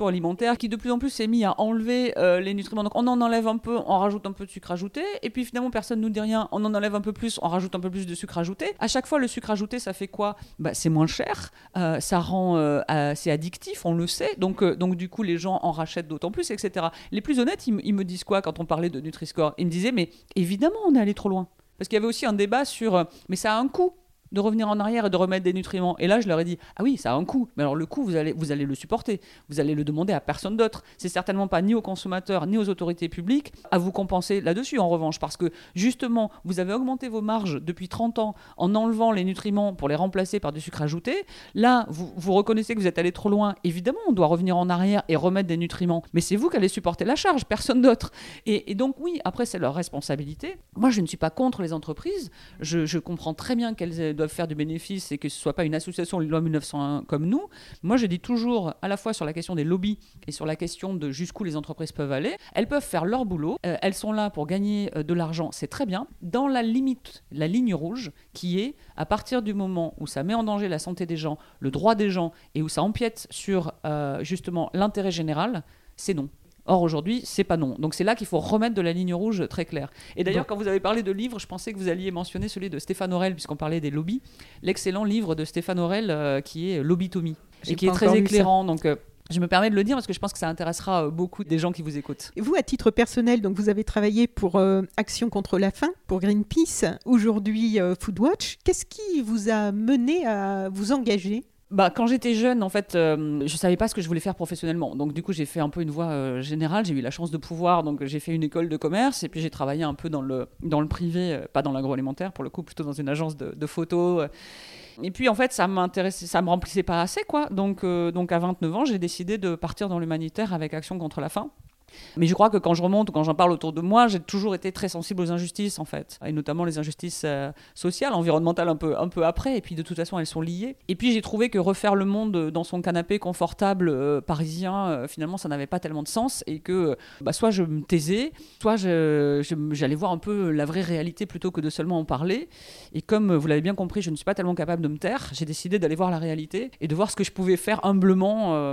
Speaker 5: agroalimentaire qui de plus en plus s'est mis à enlever les nutriments. Donc on en enlève un peu, on rajoute un peu de sucre ajouté, et puis finalement personne nous dit rien, on en enlève un peu plus, on rajoute un peu plus de sucre ajouté. À chaque fois le sucre ajouté, ça fait quoi ? C'est moins cher, ça rend c'est addictif, on le sait, donc du coup les gens en rachètent d'autant plus, etc. Les plus honnêtes, ils me disent quoi quand on parlait de Nutri-Score ? Ils me disaient mais évidemment on est allé trop loin. Parce qu'il y avait aussi un débat sur mais ça a un coût de revenir en arrière et de remettre des nutriments. Et là, je leur ai dit, ah oui, ça a un coût. Mais alors le coût, vous allez le supporter. Vous allez le demander à personne d'autre. C'est certainement pas ni aux consommateurs, ni aux autorités publiques à vous compenser là-dessus, en revanche. Parce que, justement, vous avez augmenté vos marges depuis 30 ans en enlevant les nutriments pour les remplacer par du sucre ajouté. Là, vous reconnaissez que vous êtes allé trop loin. Évidemment, on doit revenir en arrière et remettre des nutriments. Mais c'est vous qui allez supporter la charge, personne d'autre. Et donc, oui, après, c'est leur responsabilité. Moi, je ne suis pas contre les entreprises. Je comprends très bien qu'elles doivent faire du bénéfice et que ce ne soit pas une association loi 1901 comme nous. Moi, je dis toujours, à la fois sur la question des lobbies et sur la question de jusqu'où les entreprises peuvent aller, elles peuvent faire leur boulot, elles sont là pour gagner de l'argent, c'est très bien, dans la limite, la ligne rouge, qui est, à partir du moment où ça met en danger la santé des gens, le droit des gens, et où ça empiète sur, justement, l'intérêt général, c'est non. Or, aujourd'hui, c'est pas non. Donc, c'est là qu'il faut remettre de la ligne rouge très claire. Et d'ailleurs, quand vous avez parlé de livres, je pensais que vous alliez mentionner celui de Stéphane Aurel, puisqu'on parlait des lobbies. L'excellent livre de Stéphane Aurel, qui est Lobbytomie, et qui est très éclairant. Donc, je me permets de le dire parce que je pense que ça intéressera beaucoup des gens qui vous écoutent.
Speaker 4: Et vous, à titre personnel, donc vous avez travaillé pour Action contre la faim, pour Greenpeace, aujourd'hui Foodwatch. Qu'est-ce qui vous a mené à vous engager ?
Speaker 5: Quand j'étais jeune, en fait, je savais pas ce que je voulais faire professionnellement. Donc, du coup, j'ai fait un peu une voie générale. J'ai eu la chance de pouvoir. Donc, j'ai fait une école de commerce et puis j'ai travaillé un peu dans le privé, pas dans l'agroalimentaire pour le coup, plutôt dans une agence de photos. Et puis, en fait, ça m'intéressait, ça me remplissait pas assez, quoi. Donc à 29 ans, j'ai décidé de partir dans l'humanitaire avec Action contre la faim. Mais je crois que quand je remonte, quand j'en parle autour de moi, j'ai toujours été très sensible aux injustices, en fait. Et notamment les injustices sociales, environnementales un peu après. Et puis de toute façon, elles sont liées. Et puis j'ai trouvé que refaire le monde dans son canapé confortable parisien, finalement, ça n'avait pas tellement de sens. Et que soit je me taisais, soit j'allais voir un peu la vraie réalité plutôt que de seulement en parler. Et comme vous l'avez bien compris, je ne suis pas tellement capable de me taire. J'ai décidé d'aller voir la réalité et de voir ce que je pouvais faire humblement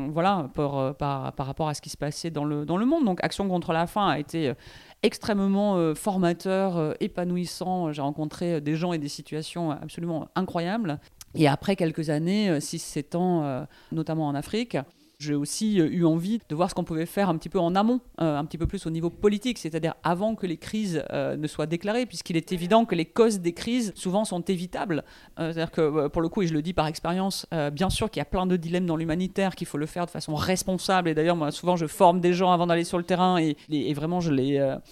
Speaker 5: par rapport à ce qui se passait dans le monde. Donc Action contre la faim a été extrêmement formateur, épanouissant. J'ai rencontré des gens et des situations absolument incroyables. Et après quelques années, 6-7 ans, notamment en Afrique, j'ai aussi eu envie de voir ce qu'on pouvait faire un petit peu en amont, un petit peu plus au niveau politique, c'est-à-dire avant que les crises ne soient déclarées, puisqu'il est évident que les causes des crises, souvent, sont évitables. C'est-à-dire que, pour le coup, et je le dis par expérience, bien sûr qu'il y a plein de dilemmes dans l'humanitaire, qu'il faut le faire de façon responsable. Et d'ailleurs, moi, souvent, je forme des gens avant d'aller sur le terrain, et vraiment, je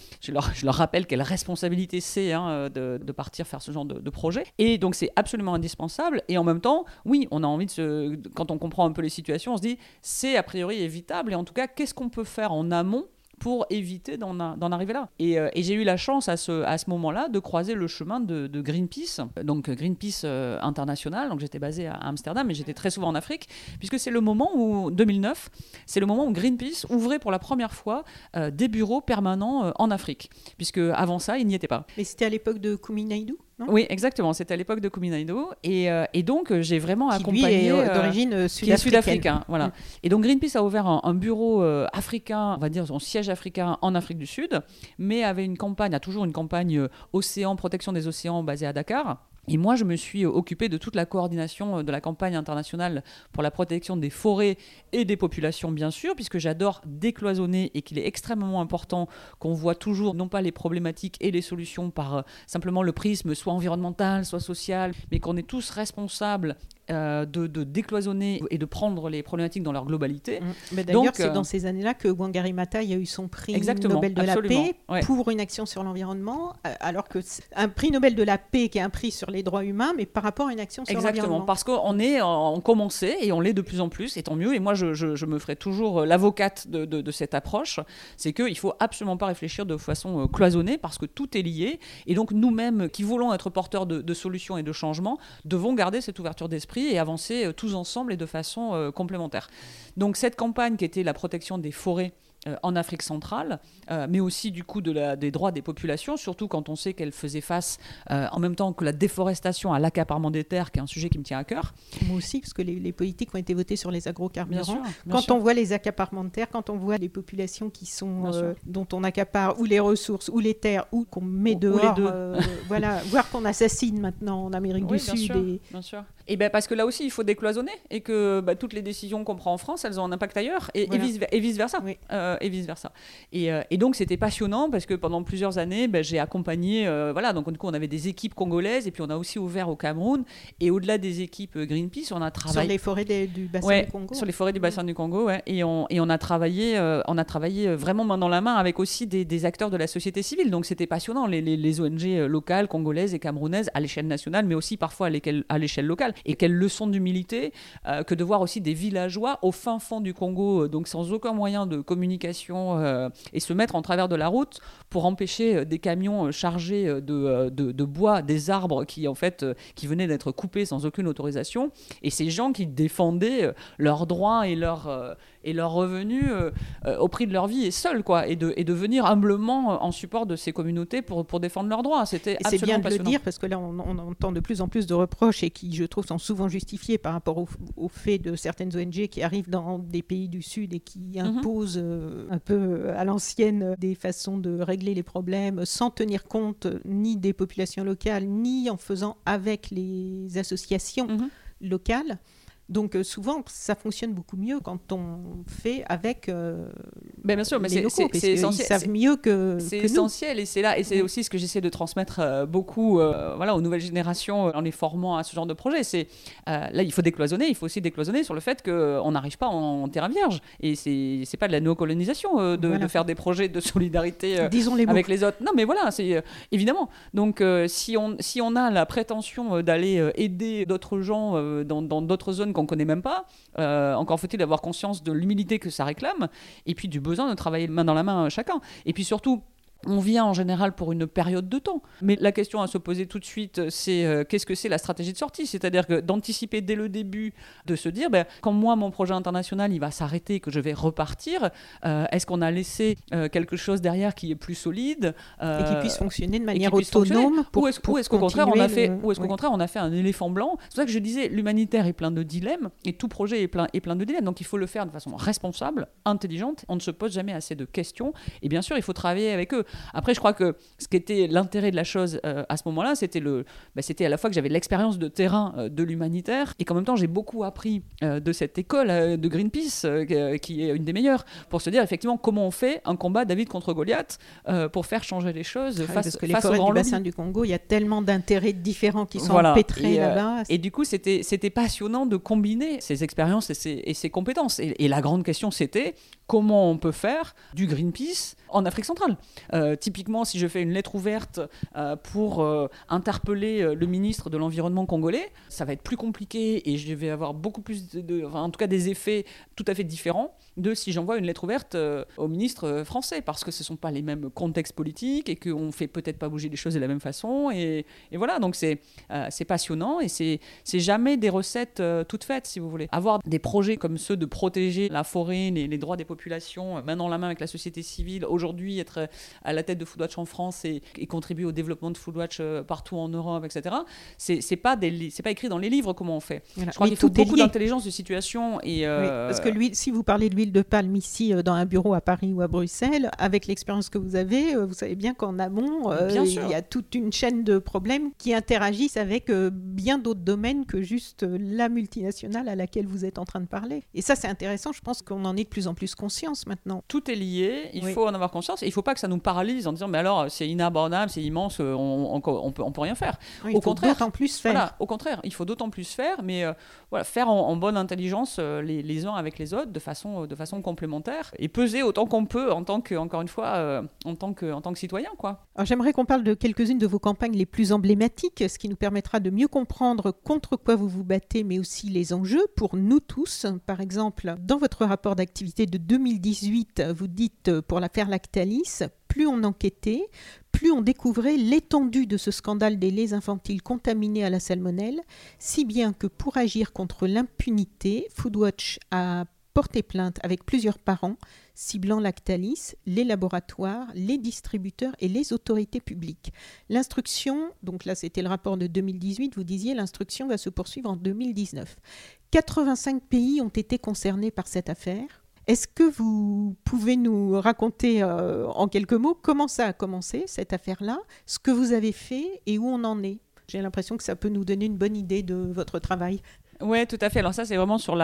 Speaker 5: leur rappelle quelle responsabilité c'est de partir faire ce genre de projet. Et donc, c'est absolument indispensable. Et en même temps, oui, on a envie quand on comprend un peu les situations, on se dit, c'est a priori évitable, et en tout cas, qu'est-ce qu'on peut faire en amont pour éviter d'en arriver là. Et j'ai eu la chance à ce moment-là de croiser le chemin de Greenpeace, donc Greenpeace International. Donc j'étais basée à Amsterdam, mais j'étais très souvent en Afrique, puisque c'est le moment où, 2009, c'est le moment où Greenpeace ouvrait pour la première fois des bureaux permanents en Afrique, puisque avant ça, il n'y était pas.
Speaker 4: Mais c'était à l'époque de Kumi Naidoo ?
Speaker 5: Oui, exactement. C'était à l'époque de Kumi Naidoo. Et donc, j'ai vraiment accompagné...
Speaker 4: Qui, lui, est d'origine
Speaker 5: sud-africaine. Voilà. Et donc, Greenpeace a ouvert un bureau africain, on va dire son siège africain en Afrique du Sud, mais a toujours une campagne océan, protection des océans basée à Dakar. Et moi, je me suis occupée de toute la coordination de la campagne internationale pour la protection des forêts et des populations, bien sûr, puisque j'adore décloisonner et qu'il est extrêmement important qu'on voit toujours, non pas les problématiques et les solutions par simplement le prisme, soit environnemental, soit social, mais qu'on est tous responsables de décloisonner et de prendre les problématiques dans leur globalité.
Speaker 4: Mais d'ailleurs, c'est dans ces années-là que Wangari Maathai a eu son prix Nobel de la paix pour une action sur l'environnement, alors que un prix Nobel de la paix qui est un prix sur les droits humains, mais par rapport à une action sur l'environnement.
Speaker 5: Exactement, parce qu'on commençait et on l'est de plus en plus, et tant mieux. Et moi, je me ferai toujours l'avocate de cette approche. C'est qu'il ne faut absolument pas réfléchir de façon cloisonnée, parce que tout est lié. Et donc, nous-mêmes, qui voulons être porteurs de solutions et de changements, devons garder cette ouverture d'esprit et avancer tous ensemble et de façon complémentaire. Donc cette campagne qui était la protection des forêts en Afrique centrale, mais aussi du coup des droits des populations, surtout quand on sait qu'elle faisait face en même temps que la déforestation à l'accaparement des terres, qui est un sujet qui me tient à cœur.
Speaker 4: Moi aussi, parce que les politiques ont été votées sur les agrocarburants.
Speaker 5: Bien
Speaker 4: Quand
Speaker 5: sûr.
Speaker 4: on voit les accaparements de terres, quand on voit les populations qui sont, dont on accapare ou les ressources ou les terres ou qu'on met dehors,
Speaker 5: les deux.
Speaker 4: voilà, voire qu'on assassine maintenant en Amérique du Sud.
Speaker 5: Bien sûr. Et parce que là aussi, il faut décloisonner et que toutes les décisions qu'on prend en France, elles ont un impact ailleurs et vice-versa.
Speaker 4: Oui.
Speaker 5: Et vice-versa. Et donc, c'était passionnant parce que pendant plusieurs années, j'ai accompagné... donc du coup, on avait des équipes congolaises et puis on a aussi ouvert au Cameroun. Et au-delà des équipes Greenpeace, on a travaillé...
Speaker 4: Sur les forêts du bassin du Congo.
Speaker 5: Sur les forêts du bassin du Congo, ouais. Et on a travaillé vraiment main dans la main avec aussi des acteurs de la société civile. Donc, c'était passionnant, les ONG locales, congolaises et camerounaises à l'échelle nationale, mais aussi parfois à l'échelle locale. Et quelle leçon d'humilité que de voir aussi des villageois au fin fond du Congo, donc sans aucun moyen de communication, et se mettre en travers de la route pour empêcher des camions chargés de bois, des arbres qui venaient d'être coupés sans aucune autorisation. Et ces gens qui défendaient leurs droits et leurs revenus au prix de leur vie et seuls, quoi, et de venir humblement en support de ces communautés pour défendre leurs droits. C'était absolument
Speaker 4: c'est bien de
Speaker 5: passionnant.
Speaker 4: le dire, parce que là, on entend de plus en plus de reproches et qui, je trouve, sont souvent justifiés par rapport au fait de certaines ONG qui arrivent dans des pays du Sud et qui imposent un peu à l'ancienne des façons de régler les problèmes sans tenir compte ni des populations locales, ni en faisant avec les associations locales. Donc souvent, ça fonctionne beaucoup mieux quand on fait avec
Speaker 5: bien sûr, mais
Speaker 4: les locaux, parce qu'ils savent mieux que
Speaker 5: c'est
Speaker 4: que
Speaker 5: essentiel, et c'est aussi ce que j'essaie de transmettre beaucoup aux nouvelles générations en les formant à ce genre de projet. Là, il faut décloisonner, il faut aussi décloisonner sur le fait qu'on n'arrive pas en terrain vierge, et c'est pas de la néocolonisation de faire des projets de solidarité avec les autres. Non, mais voilà, c'est évidemment. Donc si on a la prétention d'aller aider d'autres gens dans d'autres zones qu'on connaît même pas, encore faut-il avoir conscience de l'humilité que ça réclame, et puis du besoin de travailler main dans la main chacun. Et puis surtout, on vient en général pour une période de temps. Mais la question à se poser tout de suite, c'est qu'est-ce que c'est la stratégie de sortie ? C'est-à-dire que d'anticiper dès le début, de se dire, quand moi, mon projet international, il va s'arrêter, que je vais repartir, est-ce qu'on a laissé quelque chose derrière qui est plus solide
Speaker 4: et qui puisse fonctionner de manière autonome
Speaker 5: ou est-ce qu'au contraire, on a fait un éléphant blanc ? C'est pour ça que je disais, l'humanitaire est plein de dilemmes, et tout projet est plein de dilemmes. Donc il faut le faire de façon responsable, intelligente. On ne se pose jamais assez de questions. Et bien sûr, il faut travailler avec eux. Après, je crois que ce qui était l'intérêt de la chose à ce moment-là, c'était à la fois que j'avais l'expérience de terrain de l'humanitaire, et qu'en même temps, j'ai beaucoup appris de cette école de Greenpeace, qui est une des meilleures, pour se dire effectivement comment on fait un combat David contre Goliath pour faire changer les choses
Speaker 4: parce que les forêts du bassin du Congo, il y a tellement d'intérêts différents qui sont empêtrés là-bas.
Speaker 5: Et du coup, c'était passionnant de combiner ces expériences et ces compétences. Et la grande question, c'était comment on peut faire du Greenpeace en Afrique centrale. Typiquement, si je fais une lettre ouverte pour interpeller le ministre de l'Environnement congolais, ça va être plus compliqué et je vais avoir beaucoup plus en tout cas des effets tout à fait différents de si j'envoie une lettre ouverte au ministre français, parce que ce ne sont pas les mêmes contextes politiques et qu'on ne fait peut-être pas bouger les choses de la même façon. Et voilà, donc c'est passionnant, et c'est jamais des recettes toutes faites, si vous voulez. Avoir des projets comme ceux de protéger la forêt, les droits des populations, main dans la main avec la société civile, aujourd'hui être à la tête de Foodwatch en France et contribuer au développement de Foodwatch partout en Europe, etc. C'est pas écrit dans les livres comment on fait. Voilà. Je crois qu'il faut beaucoup d'intelligence de situation. Oui,
Speaker 4: parce que si vous parlez de l'huile de palme ici dans un bureau à Paris ou à Bruxelles, avec l'expérience que vous avez, vous savez bien qu'en amont, il y a toute une chaîne de problèmes qui interagissent avec bien d'autres domaines que juste la multinationale à laquelle vous êtes en train de parler. Et ça, c'est intéressant. Je pense qu'on en est de plus en plus conscience maintenant.
Speaker 5: Tout est lié. Il faut en avoir conscience. Et il ne faut pas que ça nous paralyse en disant mais alors c'est inabordable, c'est immense, on peut rien faire.
Speaker 4: Oui, au contraire, d'autant plus faire.
Speaker 5: Voilà, au contraire, il faut d'autant plus faire, mais faire en bonne intelligence les uns avec les autres de façon complémentaire, et peser autant qu'on peut en tant que, encore une fois, en tant que citoyen, quoi.
Speaker 4: Alors j'aimerais qu'on parle de quelques-unes de vos campagnes les plus emblématiques, ce qui nous permettra de mieux comprendre contre quoi vous vous battez, mais aussi les enjeux pour nous tous. Par exemple, dans votre rapport d'activité de 2018, vous dites pour l'affaire Lactalis, plus on enquêtait, plus on découvrait l'étendue de ce scandale des laits infantiles contaminés à la salmonelle, si bien que pour agir contre l'impunité, Foodwatch a porté plainte avec plusieurs parents ciblant Lactalis, les laboratoires, les distributeurs et les autorités publiques. L'instruction, donc là c'était le rapport de 2018, vous disiez l'instruction va se poursuivre en 2019. 85 pays ont été concernés par cette affaire. Est-ce que vous pouvez nous raconter en quelques mots comment ça a commencé, cette affaire-là, ce que vous avez fait et où on en est ? J'ai l'impression que ça peut nous donner une bonne idée de votre travail.
Speaker 5: Oui, tout à fait. Alors ça, c'est vraiment sur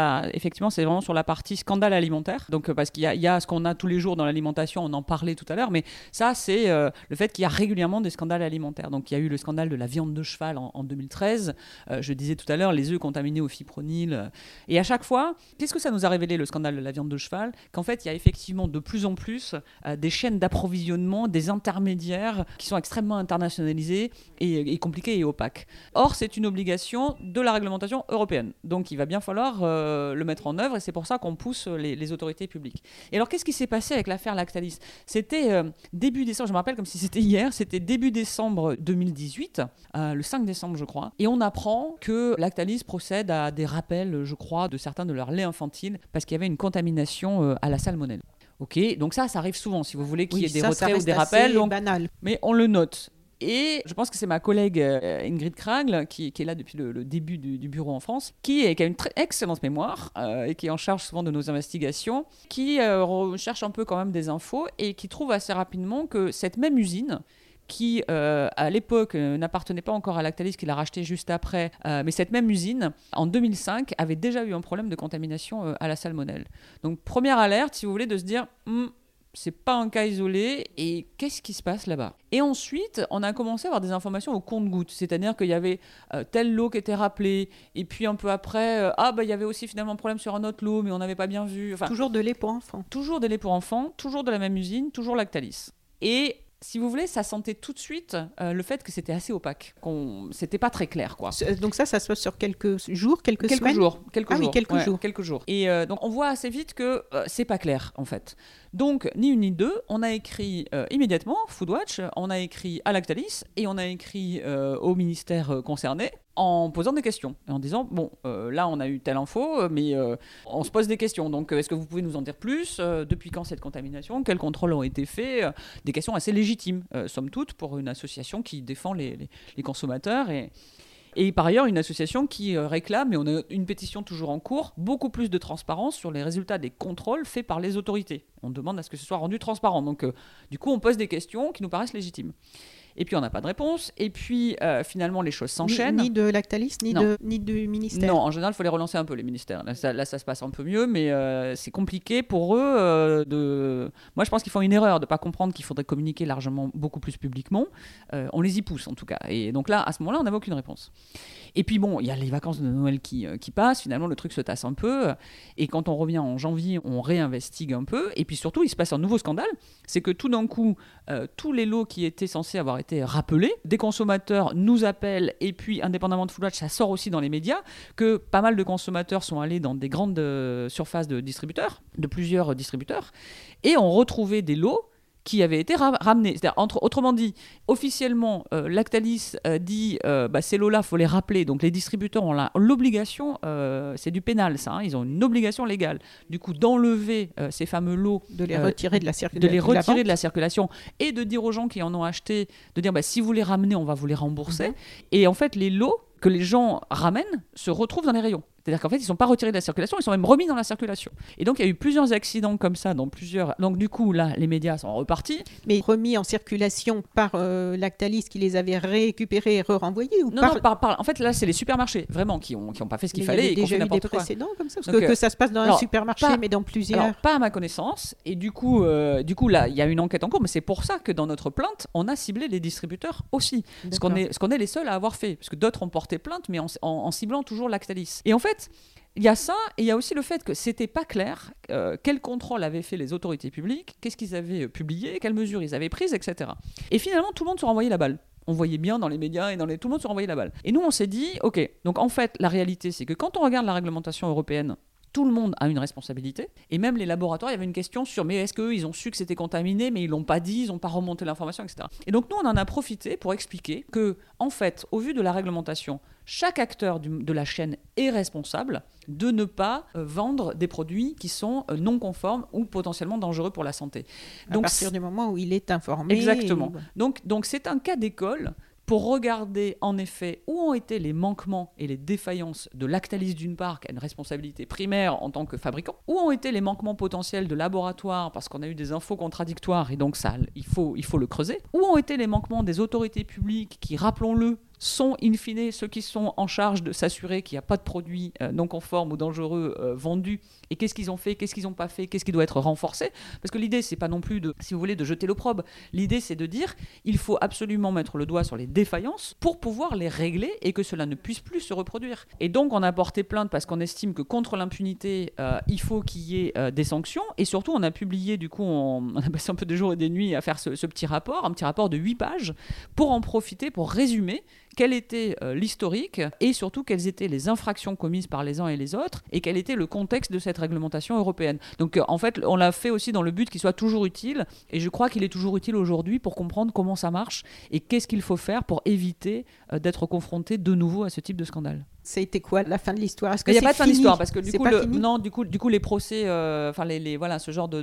Speaker 5: la partie scandale alimentaire. Donc, parce qu'il y a ce qu'on a tous les jours dans l'alimentation, on en parlait tout à l'heure, mais ça, c'est le fait qu'il y a régulièrement des scandales alimentaires. Donc, il y a eu le scandale de la viande de cheval en 2013. Je disais tout à l'heure, les œufs contaminés au fipronil. Et à chaque fois, qu'est-ce que ça nous a révélé, le scandale de la viande de cheval ? Qu'en fait, il y a effectivement de plus en plus des chaînes d'approvisionnement, des intermédiaires qui sont extrêmement internationalisés et compliqués et opaques. Or, c'est une obligation de la réglementation européenne. Donc il va bien falloir le mettre en œuvre et c'est pour ça qu'on pousse les autorités publiques. Et alors qu'est-ce qui s'est passé avec l'affaire Lactalis ? C'était début décembre, je me rappelle comme si c'était hier, c'était début décembre 2018, le 5 décembre je crois, et on apprend que Lactalis procède à des rappels, je crois, de certains de leurs laits infantiles parce qu'il y avait une contamination à la salmonelle. Ok, donc ça arrive souvent, si vous voulez qu'il y ait des retraits ou des rappels, donc,
Speaker 4: banal.
Speaker 5: Mais on le note. Et je pense que c'est ma collègue Ingrid Kragle, qui est là depuis le début du bureau en France, qui a une très excellente mémoire et qui est en charge souvent de nos investigations, qui cherche un peu quand même des infos et qui trouve assez rapidement que cette même usine, qui à l'époque n'appartenait pas encore à Lactalis, qui l'a racheté juste après, mais cette même usine, en 2005, avait déjà eu un problème de contamination à la salmonelle. Donc première alerte, si vous voulez, de se dire... c'est pas un cas isolé, et qu'est-ce qui se passe là-bas ? Et ensuite, on a commencé à avoir des informations au compte-gouttes, c'est-à-dire qu'il y avait tel lot qui était rappelé, et puis un peu après, il y avait aussi finalement un problème sur un autre lot, mais on n'avait pas bien vu. Enfin,
Speaker 4: toujours de lait pour enfants.
Speaker 5: Toujours de lait pour enfants, toujours de la même usine, toujours Lactalis. Et... si vous voulez, ça sentait tout de suite le fait que c'était assez opaque, c'était pas très clair, quoi.
Speaker 4: Donc ça se passe sur quelques jours, quelques semaines ?
Speaker 5: Quelques jours. Et donc on voit assez vite que c'est pas clair, en fait. Donc, ni une ni deux, on a écrit immédiatement, Foodwatch, on a écrit à Lactalis et on a écrit au ministère concerné en posant des questions, en disant, là on a eu telle info, mais on se pose des questions, donc est-ce que vous pouvez nous en dire plus ? Depuis quand cette contamination ? Quels contrôles ont été faits ? Des questions assez légitimes, somme toute, pour une association qui défend les consommateurs et par ailleurs, une association qui réclame, et on a une pétition toujours en cours, beaucoup plus de transparence sur les résultats des contrôles faits par les autorités. On demande à ce que ce soit rendu transparent. Donc, du coup, on pose des questions qui nous paraissent légitimes. Et puis, on n'a pas de réponse. Et puis, finalement, les choses s'enchaînent.
Speaker 4: Ni de Lactalis, ni du ministère.
Speaker 5: Non, en général, il faut les relancer un peu, les ministères. Là, ça se passe un peu mieux, mais c'est compliqué pour eux Moi, je pense qu'ils font une erreur de ne pas comprendre qu'il faudrait communiquer largement, beaucoup plus publiquement. On les y pousse, en tout cas. Et donc là, à ce moment-là, on n'avait aucune réponse. Et puis bon, il y a les vacances de Noël qui passent, finalement le truc se tasse un peu, et quand on revient en janvier, on réinvestigue un peu, et puis surtout il se passe un nouveau scandale, c'est que tout d'un coup, tous les lots qui étaient censés avoir été rappelés, des consommateurs nous appellent, et puis indépendamment de Foodwatch, ça sort aussi dans les médias, que pas mal de consommateurs sont allés dans des grandes surfaces de distributeurs, de plusieurs distributeurs, et ont retrouvé des lots qui avait été ramené. C'est-à-dire, autrement dit, officiellement, Lactalis dit ces lots-là, il faut les rappeler. Donc les distributeurs ont l'obligation, c'est du pénal ça, ils ont une obligation légale, du coup, d'enlever ces fameux lots.
Speaker 4: De les retirer de la circulation.
Speaker 5: Et de dire aux gens qui en ont acheté, de dire si vous les ramenez, on va vous les rembourser. Et en fait, les lots que les gens ramènent se retrouvent dans les rayons. C'est-à-dire qu'en fait, ils ne sont pas retirés de la circulation, ils sont même remis dans la circulation. Et donc, il y a eu plusieurs accidents comme ça dans plusieurs... Donc, du coup, là, les médias sont repartis.
Speaker 4: Mais remis en circulation par Lactalis qui les avait récupérés et renvoyés ou
Speaker 5: Non, en fait, là, c'est les supermarchés, vraiment, qui ont pas fait ce qu'il fallait et qui ont fait n'importe quoi.
Speaker 4: Il y avait déjà eu des précédents comme ça parce que ça se passe dans un supermarché, mais dans plusieurs...
Speaker 5: Alors, pas à ma connaissance. Et du coup, là, il y a une enquête en cours, mais c'est pour ça que dans notre plainte, on a ciblé les distributeurs aussi. Parce qu'on est les seuls à avoir fait. Parce que d'autres ont porté plainte, mais en ciblant toujours Lactalis. Et en fait, il y a ça, et il y a aussi le fait que c'était pas clair quel contrôle avaient fait les autorités publiques, qu'est-ce qu'ils avaient publié, quelles mesures ils avaient prises, etc. Et finalement, tout le monde se renvoyait la balle. On voyait bien dans les médias et tout le monde se renvoyait la balle. Et nous, on s'est dit, ok, donc en fait, la réalité, c'est que quand on regarde la réglementation européenne, tout le monde a une responsabilité, et même les laboratoires, il y avait une question sur mais est-ce qu'eux, ils ont su que c'était contaminé, mais ils l'ont pas dit, ils n'ont pas remonté l'information, etc. Et donc nous, on en a profité pour expliquer que, en fait, au vu de la réglementation, chaque acteur de la chaîne est responsable de ne pas vendre des produits qui sont non conformes ou potentiellement dangereux pour la santé.
Speaker 4: Donc, à partir du moment où il est informé.
Speaker 5: Exactement. Donc c'est un cas d'école pour regarder en effet où ont été les manquements et les défaillances de Lactalis d'une part, qui a une responsabilité primaire en tant que fabricant, où ont été les manquements potentiels de laboratoire parce qu'on a eu des infos contradictoires et donc ça, il faut le creuser, où ont été les manquements des autorités publiques qui, rappelons-le, sont in fine ceux qui sont en charge de s'assurer qu'il n'y a pas de produits non conformes ou dangereux vendus, et qu'est-ce qu'ils ont fait, qu'est-ce qu'ils n'ont pas fait, qu'est-ce qui doit être renforcé, parce que l'idée c'est pas non plus de, si vous voulez, de jeter l'opprobre, l'idée c'est de dire il faut absolument mettre le doigt sur les défaillances pour pouvoir les régler et que cela ne puisse plus se reproduire. Et donc on a porté plainte parce qu'on estime que contre l'impunité il faut qu'il y ait des sanctions, et surtout on a publié, du coup on a passé un peu des jours et des nuits à faire ce petit rapport, un petit rapport de 8 pages pour en profiter, pour résumer quel était l'historique et surtout quelles étaient les infractions commises par les uns et les autres et quel était le contexte de cette réglementation européenne. Donc en fait, on l'a fait aussi dans le but qu'il soit toujours utile, et je crois qu'il est toujours utile aujourd'hui pour comprendre comment ça marche et qu'est-ce qu'il faut faire pour éviter d'être confronté de nouveau à ce type de scandale.
Speaker 4: Ça a été quoi la fin de l'histoire? Est-ce que
Speaker 5: il n'y a
Speaker 4: c'est
Speaker 5: pas de fin
Speaker 4: fini?
Speaker 5: d'histoire parce que du coup les procès, voilà, ce genre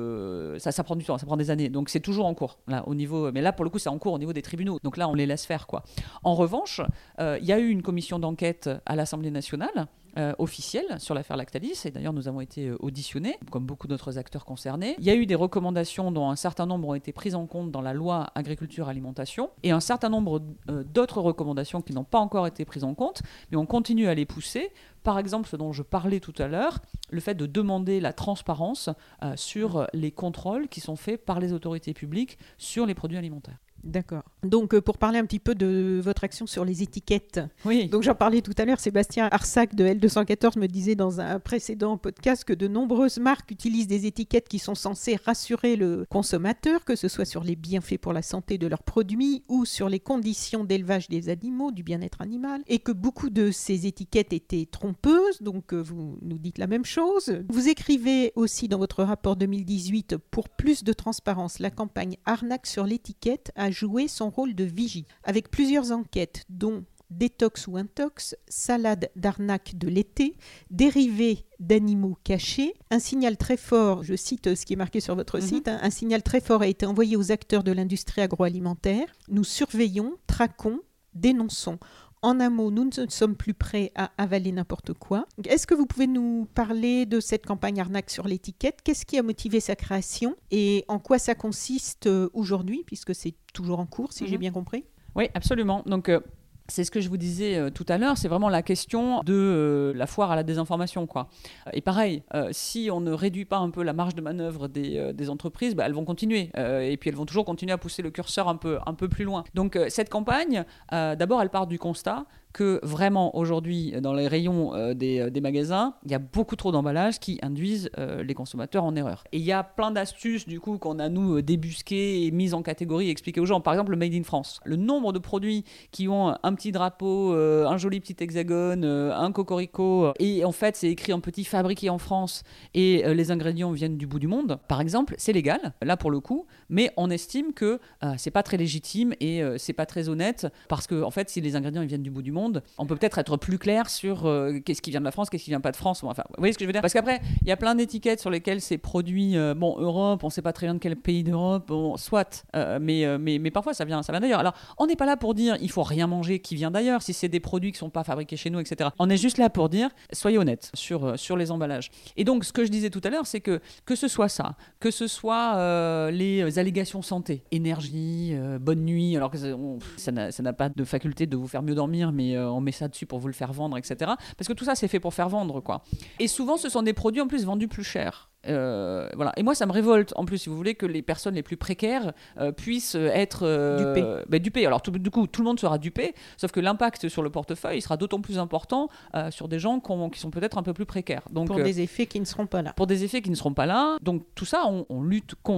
Speaker 5: de ça prend du temps, ça prend des années, donc c'est toujours en cours là au niveau, mais là pour le coup c'est en cours au niveau des tribunaux, donc là on les laisse faire quoi. En revanche, il y a eu une commission d'enquête à l'Assemblée nationale officielle sur l'affaire Lactalis, et d'ailleurs nous avons été auditionnés comme beaucoup d'autres acteurs concernés. Il y a eu des recommandations dont un certain nombre ont été prises en compte dans la loi agriculture alimentation, et un certain nombre d'autres recommandations qui n'ont pas encore été prises en compte, mais on continue à les pousser. Par exemple, ce dont je parlais tout à l'heure, le fait de demander la transparence sur les contrôles qui sont faits par les autorités publiques sur les produits alimentaires.
Speaker 4: D'accord. Donc, pour parler un petit peu de votre action sur les étiquettes,
Speaker 5: oui.
Speaker 4: Donc j'en parlais tout à l'heure, Sébastien Arsac de L214 me disait dans un précédent podcast que de nombreuses marques utilisent des étiquettes qui sont censées rassurer le consommateur, que ce soit sur les bienfaits pour la santé de leurs produits ou sur les conditions d'élevage des animaux, du bien-être animal, et que beaucoup de ces étiquettes étaient trompeuses, donc vous nous dites la même chose. Vous écrivez aussi dans votre rapport 2018, pour plus de transparence, la campagne Arnaque sur l'étiquette a joué son rôle de vigie, avec plusieurs enquêtes, dont Détox ou Intox, salade d'arnaque de l'été, dérivés d'animaux cachés. Un signal très fort, je cite ce qui est marqué sur votre site, un signal très fort a été envoyé aux acteurs de l'industrie agroalimentaire. Nous surveillons, traquons, dénonçons. En un mot, nous ne sommes plus prêts à avaler n'importe quoi. Est-ce que vous pouvez nous parler de cette campagne Arnaque sur l'étiquette? Qu'est-ce qui a motivé sa création et en quoi ça consiste aujourd'hui, puisque c'est toujours en cours, si j'ai bien compris?
Speaker 5: Oui, absolument. Donc, c'est ce que je vous disais tout à l'heure, c'est vraiment la question de la foire à la désinformation, quoi. Et pareil, si on ne réduit pas un peu la marge de manœuvre des entreprises, elles vont continuer. Et puis elles vont toujours continuer à pousser le curseur un peu plus loin. Donc cette campagne, d'abord, elle part du constat que vraiment aujourd'hui, dans les rayons des magasins, il y a beaucoup trop d'emballages qui induisent les consommateurs en erreur. Et il y a plein d'astuces du coup qu'on a nous débusquées et mises en catégorie et expliquées aux gens. Par exemple, le Made in France. Le nombre de produits qui ont un petit drapeau, un joli petit hexagone, un cocorico, et en fait c'est écrit en petit fabriqué en France et les ingrédients viennent du bout du monde, par exemple, c'est légal, là pour le coup, mais on estime que c'est pas très légitime et c'est pas très honnête, parce que en fait si les ingrédients ils viennent du bout du monde, on peut peut-être être plus clair sur qu'est-ce qui vient de la France, qu'est-ce qui vient pas de France. Bon, enfin, vous voyez ce que je veux dire? Parce qu'après, il y a plein d'étiquettes sur lesquelles c'est produit, Europe, on sait pas très bien de quel pays d'Europe, soit, mais parfois ça vient d'ailleurs. Alors, on n'est pas là pour dire il faut rien manger qui vient d'ailleurs, si c'est des produits qui sont pas fabriqués chez nous, etc. On est juste là pour dire, soyez honnêtes sur les emballages. Et donc, ce que je disais tout à l'heure, c'est que ce soit ça, que ce soit les allégations santé, énergie, bonne nuit, alors que ça n'a pas de faculté de vous faire mieux dormir, mais on met ça dessus pour vous le faire vendre, etc. Parce que tout ça, c'est fait pour faire vendre, quoi. Et souvent, ce sont des produits en plus vendus plus cher. Voilà. Et moi, ça me révolte, en plus, si vous voulez, que les personnes les plus précaires puissent être dupées. Alors, du coup, tout le monde sera dupé, sauf que l'impact sur le portefeuille sera d'autant plus important sur des gens qui sont peut-être un peu plus précaires. Donc,
Speaker 4: pour des effets qui ne seront pas là.
Speaker 5: Pour des effets qui ne seront pas là. Donc, tout ça, on lutte contre.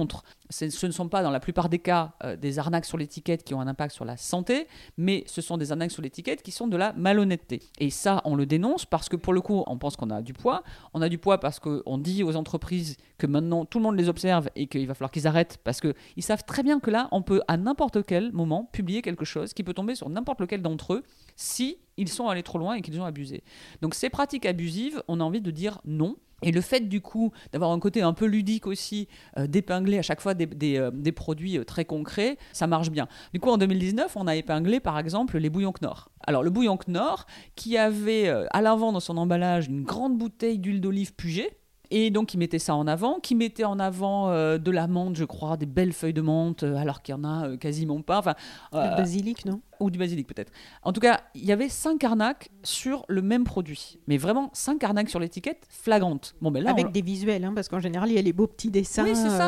Speaker 5: ce ne sont pas dans la plupart des cas des arnaques sur l'étiquette qui ont un impact sur la santé, mais ce sont des arnaques sur l'étiquette qui sont de la malhonnêteté. Et ça, on le dénonce parce que pour le coup, on pense qu'on a du poids. On a du poids parce qu'on dit aux entreprises que maintenant tout le monde les observe et qu'il va falloir qu'ils arrêtent parce qu'ils savent très bien que là, on peut à n'importe quel moment publier quelque chose qui peut tomber sur n'importe lequel d'entre eux si ils sont allés trop loin et qu'ils ont abusé. Donc ces pratiques abusives, on a envie de dire non. Et le fait du coup d'avoir un côté un peu ludique aussi, d'épingler à chaque fois des produits très concrets, ça marche bien. Du coup en 2019, on a épinglé par exemple les bouillons Knorr. Alors le bouillon Knorr qui avait à l'avant dans son emballage une grande bouteille d'huile d'olive Puget, et donc il mettait ça en avant, qui mettait en avant de la menthe, je crois, des belles feuilles de menthe, alors qu'il n'y en a quasiment pas. Enfin,
Speaker 4: le basilic, non ?
Speaker 5: Ou du basilic peut-être. En tout cas, il y avait 5 arnaques sur le même produit. Mais vraiment 5 arnaques sur l'étiquette flagrantes. Bon, ben là,
Speaker 4: avec des visuels, parce qu'en général, il y a les beaux petits dessins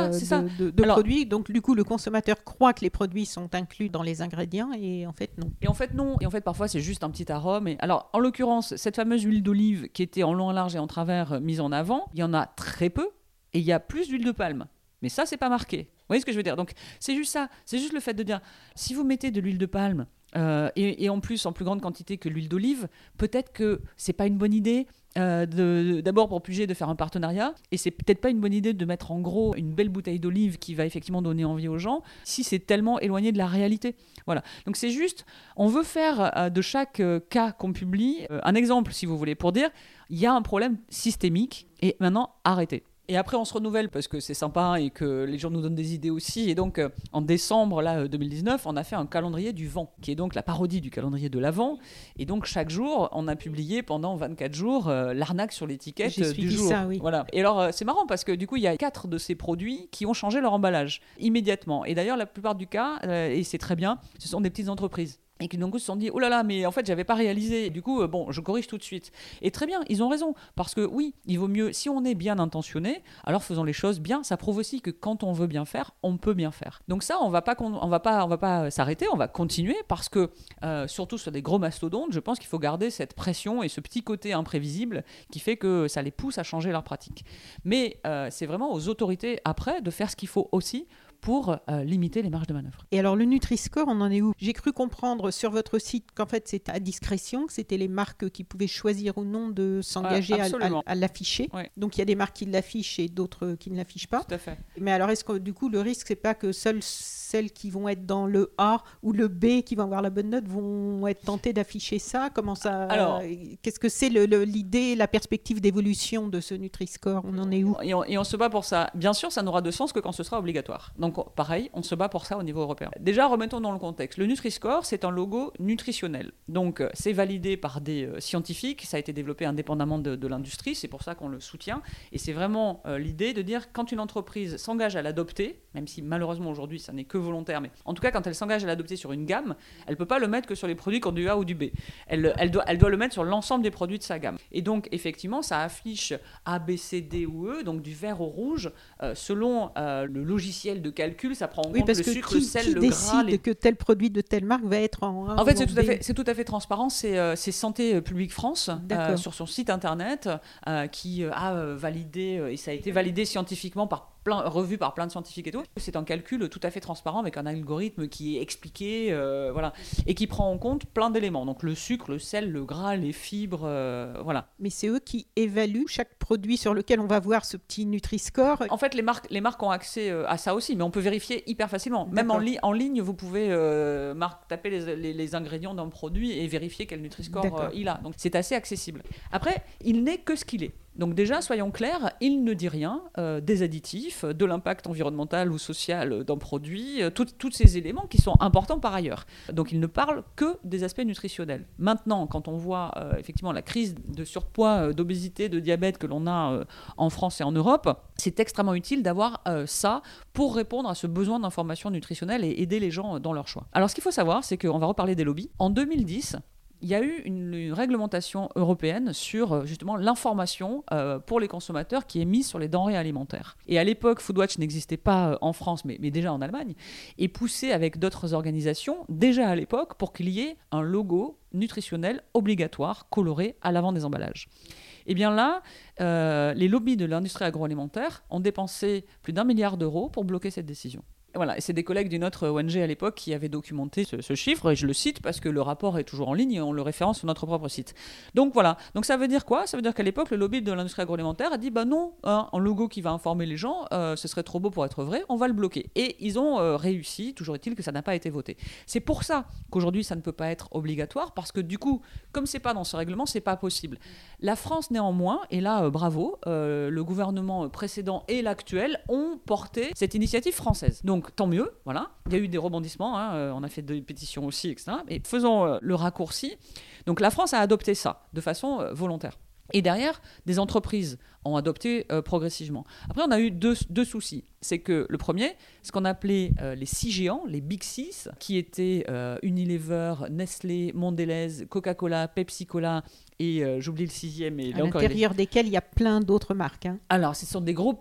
Speaker 4: de
Speaker 5: Alors,
Speaker 4: produits. Donc du coup, le consommateur croit que les produits sont inclus dans les ingrédients et en fait, non.
Speaker 5: Et en fait, non. Et en fait, parfois, c'est juste un petit arôme. Alors, en l'occurrence, cette fameuse huile d'olive qui était en long, en large et en travers mise en avant, il y en a très peu et il y a plus d'huile de palme. Mais ça, c'est pas marqué. Vous voyez ce que je veux dire ? Donc, c'est juste ça. C'est juste le fait de dire, si vous mettez de l'huile de palme, et en plus en plus grande quantité que l'huile d'olive, peut-être que c'est pas une bonne idée d'abord pour Puget de faire un partenariat, et c'est peut-être pas une bonne idée de mettre en gros une belle bouteille d'olive qui va effectivement donner envie aux gens si c'est tellement éloigné de la réalité. Voilà. Donc c'est juste, on veut faire de chaque cas qu'on publie un exemple, si vous voulez, pour dire il y a un problème systémique et maintenant arrêtez. Et après, on se renouvelle parce que c'est sympa et que les gens nous donnent des idées aussi. Et donc, en décembre 2019, on a fait un calendrier du vent, qui est donc la parodie du calendrier de l'Avent. Et donc, chaque jour, on a publié pendant 24 jours l'arnaque sur l'étiquette du jour.
Speaker 4: Ça, oui.
Speaker 5: Voilà. Et alors, c'est marrant parce que du coup, il y a 4 de ces produits qui ont changé leur emballage immédiatement. Et d'ailleurs, la plupart du cas, et c'est très bien, ce sont des petites entreprises. Et qui d'un coup se sont dit oh là là, mais en fait j'avais pas réalisé, du coup je corrige tout de suite. Et très bien, ils ont raison, parce que oui, il vaut mieux, si on est bien intentionné, alors faisons les choses bien. Ça prouve aussi que quand on veut bien faire, on peut bien faire. Donc ça, on va pas s'arrêter, on va continuer, parce que surtout sur des gros mastodontes, je pense qu'il faut garder cette pression et ce petit côté imprévisible qui fait que ça les pousse à changer leurs pratiques. Mais c'est vraiment aux autorités après de faire ce qu'il faut aussi pour limiter les marges de manœuvre.
Speaker 4: Et alors le Nutri-Score, on en est où ? J'ai cru comprendre sur votre site qu'en fait c'était à discrétion, que c'était les marques qui pouvaient choisir ou non de s'engager à l'afficher.
Speaker 5: Ouais.
Speaker 4: Donc il y a des marques qui l'affichent et d'autres qui ne l'affichent pas.
Speaker 5: Tout à fait.
Speaker 4: Mais alors est-ce que du coup le risque c'est pas que seules celles qui vont être dans le A ou le B qui vont avoir la bonne note vont être tentées d'afficher ça ? Comment ça ? Alors, qu'est-ce que c'est l'idée, la perspective d'évolution de ce Nutri-Score ? On en est où ?
Speaker 5: Et on se bat pour ça. Bien sûr, ça n'aura de sens que quand ce sera obligatoire. Donc pareil, on se bat pour ça au niveau européen. Déjà, remettons dans le contexte. Le Nutri-Score, c'est un logo nutritionnel. Donc c'est validé par des scientifiques, ça a été développé indépendamment de l'industrie, c'est pour ça qu'on le soutient. Et c'est vraiment l'idée de dire, quand une entreprise s'engage à l'adopter, même si malheureusement aujourd'hui ça n'est que volontaire, mais en tout cas quand elle s'engage à l'adopter sur une gamme, elle ne peut pas le mettre que sur les produits qui ont du A ou du B. Elle doit le mettre sur l'ensemble des produits de sa gamme. Et donc effectivement, ça affiche A, B, C, D ou E, donc du vert au rouge, selon le logiciel de calcul, ça prend en compte le sucre, le sel, le gras.
Speaker 4: Qui décide que tel produit de telle marque va être en A?
Speaker 5: En fait, c'est tout à fait transparent. C'est Santé publique France sur son site internet qui a validé, et ça a été validé scientifiquement revu par plein de scientifiques et tout. C'est un calcul tout à fait transparent avec un algorithme qui est expliqué, voilà, et qui prend en compte plein d'éléments. Donc le sucre, le sel, le gras, les fibres, voilà.
Speaker 4: Mais c'est eux qui évaluent chaque produit sur lequel on va voir ce petit Nutri-Score.
Speaker 5: En fait, les marques ont accès à ça aussi, mais on peut vérifier hyper facilement. Même en ligne, vous pouvez taper les ingrédients d'un produit et vérifier quel Nutri-Score il a. Donc c'est assez accessible. Après, il n'est que ce qu'il est. Donc déjà, soyons clairs, il ne dit rien des additifs, de l'impact environnemental ou social d'un produit, tous ces éléments qui sont importants par ailleurs. Donc il ne parle que des aspects nutritionnels. Maintenant, quand on voit effectivement la crise de surpoids, d'obésité, de diabète que l'on a en France et en Europe, c'est extrêmement utile d'avoir ça pour répondre à ce besoin d'information nutritionnelle et aider les gens dans leur choix. Alors ce qu'il faut savoir, c'est qu'on va reparler des lobbies. En 2010, il y a eu une réglementation européenne sur justement l'information pour les consommateurs qui est mise sur les denrées alimentaires. Et à l'époque, Foodwatch n'existait pas en France, mais déjà en Allemagne, et poussé avec d'autres organisations, déjà à l'époque, pour qu'il y ait un logo nutritionnel obligatoire coloré à l'avant des emballages. Eh bien là, les lobbies de l'industrie agroalimentaire ont dépensé plus d'1 milliard d'euros pour bloquer cette décision. Voilà, et c'est des collègues d'une autre ONG à l'époque qui avaient documenté ce chiffre, et je le cite parce que le rapport est toujours en ligne et on le référence sur notre propre site. Donc voilà, donc ça veut dire quoi ? Ça veut dire qu'à l'époque, le lobby de l'industrie agroalimentaire a dit non, un logo qui va informer les gens, ce serait trop beau pour être vrai, on va le bloquer. Et ils ont réussi, toujours est-il que ça n'a pas été voté. C'est pour ça qu'aujourd'hui ça ne peut pas être obligatoire, parce que du coup, comme c'est pas dans ce règlement, c'est pas possible. La France néanmoins, et là bravo, le gouvernement précédent et l'actuel ont porté cette initiative française. Donc tant mieux, voilà. Il y a eu des rebondissements, on a fait des pétitions aussi, etc. Mais faisons le raccourci. Donc la France a adopté ça de façon volontaire. Et derrière, des entreprises ont adopté progressivement. Après, on a eu deux soucis. C'est que le premier, ce qu'on appelait les 6 géants, les Big Six, qui étaient Unilever, Nestlé, Mondelez, Coca-Cola, Pepsi-Cola et j'oublie le 6e. Et
Speaker 4: à l'intérieur desquels il y a plein d'autres marques.
Speaker 5: Alors, ce sont des groupes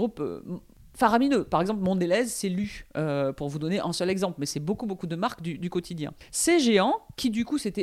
Speaker 5: faramineux. Par exemple, Mondelez, c'est lu, pour vous donner un seul exemple, mais c'est beaucoup de marques du quotidien. Ces géants, qui du coup s'étaient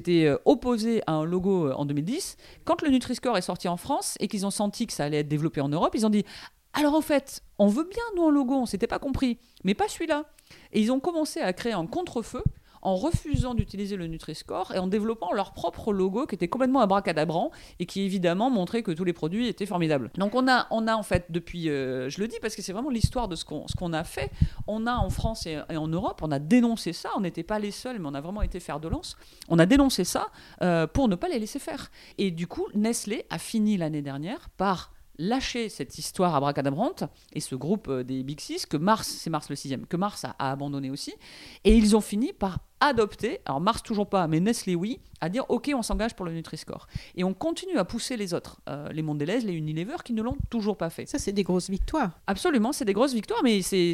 Speaker 5: opposés à un logo en 2010, quand le Nutri-Score est sorti en France et qu'ils ont senti que ça allait être développé en Europe, ils ont dit « Alors en fait, on veut bien nous un logo, on s'était pas compris, mais pas celui-là ». Et ils ont commencé à créer un contre-feu en refusant d'utiliser le Nutri-Score et en développant leur propre logo qui était complètement abracadabrant et qui évidemment montrait que tous les produits étaient formidables. Donc on a en fait depuis, je le dis parce que c'est vraiment l'histoire de ce qu'on a fait, on a en France et en Europe, on a dénoncé ça, on n'était pas les seuls mais on a vraiment été fer de lance, on a dénoncé ça pour ne pas les laisser faire. Et du coup, Nestlé a fini l'année dernière par lâcher cette histoire abracadabrante et ce groupe des Big Six, c'est Mars le 6e, que Mars a abandonné aussi, et ils ont fini par adopter, alors Mars toujours pas, mais Nestlé oui, à dire ok, on s'engage pour le Nutri-Score. Et on continue à pousser les autres, les Mondelez, les Unilever, qui ne l'ont toujours pas fait.
Speaker 4: Ça, c'est des grosses victoires.
Speaker 5: Absolument, c'est des grosses victoires, mais c'est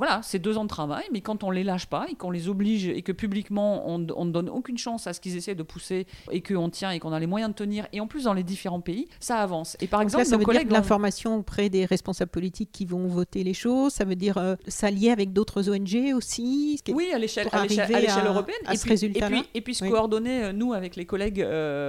Speaker 5: 2 ans de travail, mais quand on les lâche pas et qu'on les oblige et que publiquement on ne donne aucune chance à ce qu'ils essaient de pousser et qu'on tient et qu'on a les moyens de tenir, et en plus dans les différents pays, ça avance. Et par exemple,
Speaker 4: là, ça
Speaker 5: nos
Speaker 4: veut
Speaker 5: collègues
Speaker 4: dire l'information auprès des responsables politiques qui vont voter les choses, ça veut dire s'allier avec d'autres ONG aussi.
Speaker 5: Oui, à l'échelle européenne, et puis se coordonner, nous, avec les collègues,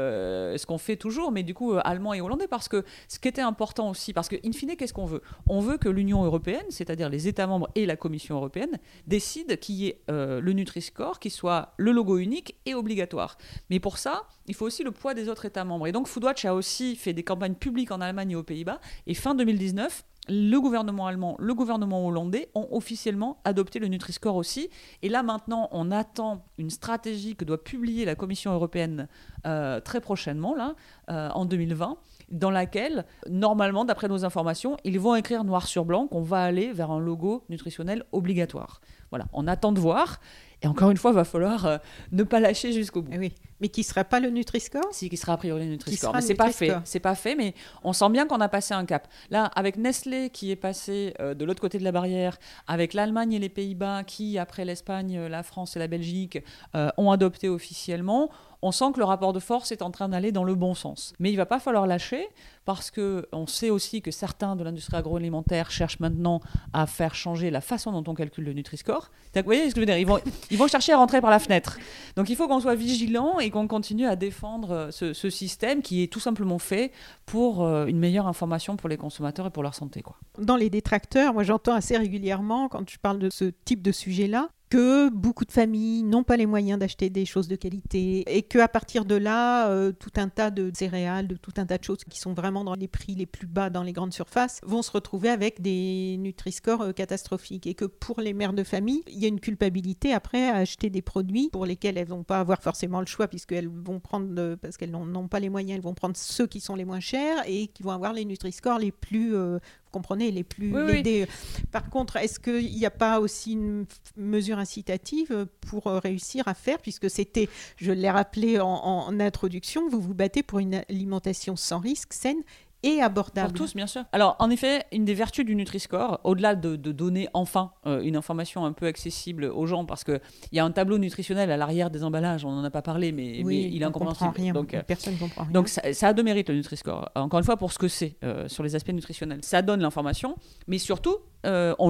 Speaker 5: ce qu'on fait toujours, mais du coup, allemands et hollandais, parce que ce qui était important aussi, parce que, in fine, qu'est-ce qu'on veut ? On veut que l'Union européenne, c'est-à-dire les États membres et la Commission européenne, décident qu'il y ait le Nutri-Score, qui soit le logo unique et obligatoire. Mais pour ça, il faut aussi le poids des autres États membres. Et donc, Foodwatch a aussi fait des campagnes publiques en Allemagne et aux Pays-Bas, et fin 2019, le gouvernement allemand, le gouvernement hollandais ont officiellement adopté le Nutri-Score aussi. Et là, maintenant, on attend une stratégie que doit publier la Commission européenne très prochainement, là, en 2020, dans laquelle, normalement, d'après nos informations, ils vont écrire noir sur blanc qu'on va aller vers un logo nutritionnel obligatoire. Voilà, on attend de voir. Et encore une fois, il va falloir ne pas lâcher jusqu'au bout.
Speaker 4: Oui. Mais qui ne sera pas le Nutri-Score ?
Speaker 5: Si, qui sera a priori le Nutri-Score. Mais c'est pas fait, mais on sent bien qu'on a passé un cap. Là, avec Nestlé qui est passé de l'autre côté de la barrière, avec l'Allemagne et les Pays-Bas qui, après l'Espagne, la France et la Belgique, ont adopté officiellement, on sent que le rapport de force est en train d'aller dans le bon sens. Mais il ne va pas falloir lâcher, parce qu'on sait aussi que certains de l'industrie agroalimentaire cherchent maintenant à faire changer la façon dont on calcule le Nutri-Score. Vous voyez ce que je veux dire ? Ils vont chercher à rentrer par la fenêtre. Donc il faut qu'on soit vigilant et qu'on continue à défendre ce système qui est tout simplement fait pour une meilleure information pour les consommateurs et pour leur santé, quoi.
Speaker 4: Dans les détracteurs, moi j'entends assez régulièrement, quand je parle de ce type de sujet-là, que beaucoup de familles n'ont pas les moyens d'acheter des choses de qualité et qu'à partir de là, tout un tas de céréales, de tout un tas de choses qui sont vraiment dans les prix les plus bas dans les grandes surfaces vont se retrouver avec des Nutri-Score catastrophiques, et que pour les mères de famille, il y a une culpabilité après à acheter des produits pour lesquels elles ne vont pas avoir forcément le choix, puisqu'elles vont prendre, parce qu'elles n'ont pas les moyens, elles vont prendre ceux qui sont les moins chers et qui vont avoir les Nutri-Score les plus... vous comprenez, les plus...
Speaker 5: Oui.
Speaker 4: Par contre, est-ce qu'il n'y a pas aussi une mesure incitative pour réussir à faire, puisque c'était, je l'ai rappelé en introduction, vous vous battez pour une alimentation sans risque, saine et abordable.
Speaker 5: Pour tous, bien sûr. Alors, en effet, une des vertus du Nutri-Score, au-delà de donner enfin une information un peu accessible aux gens, parce qu'il y a un tableau nutritionnel à l'arrière des emballages, on n'en a pas parlé, mais il est incompréhensible.
Speaker 4: Personne ne comprend rien.
Speaker 5: Donc, ça a 2 mérites, le Nutri-Score. Encore une fois, pour ce que c'est sur les aspects nutritionnels. Ça donne l'information, mais surtout, on le sait,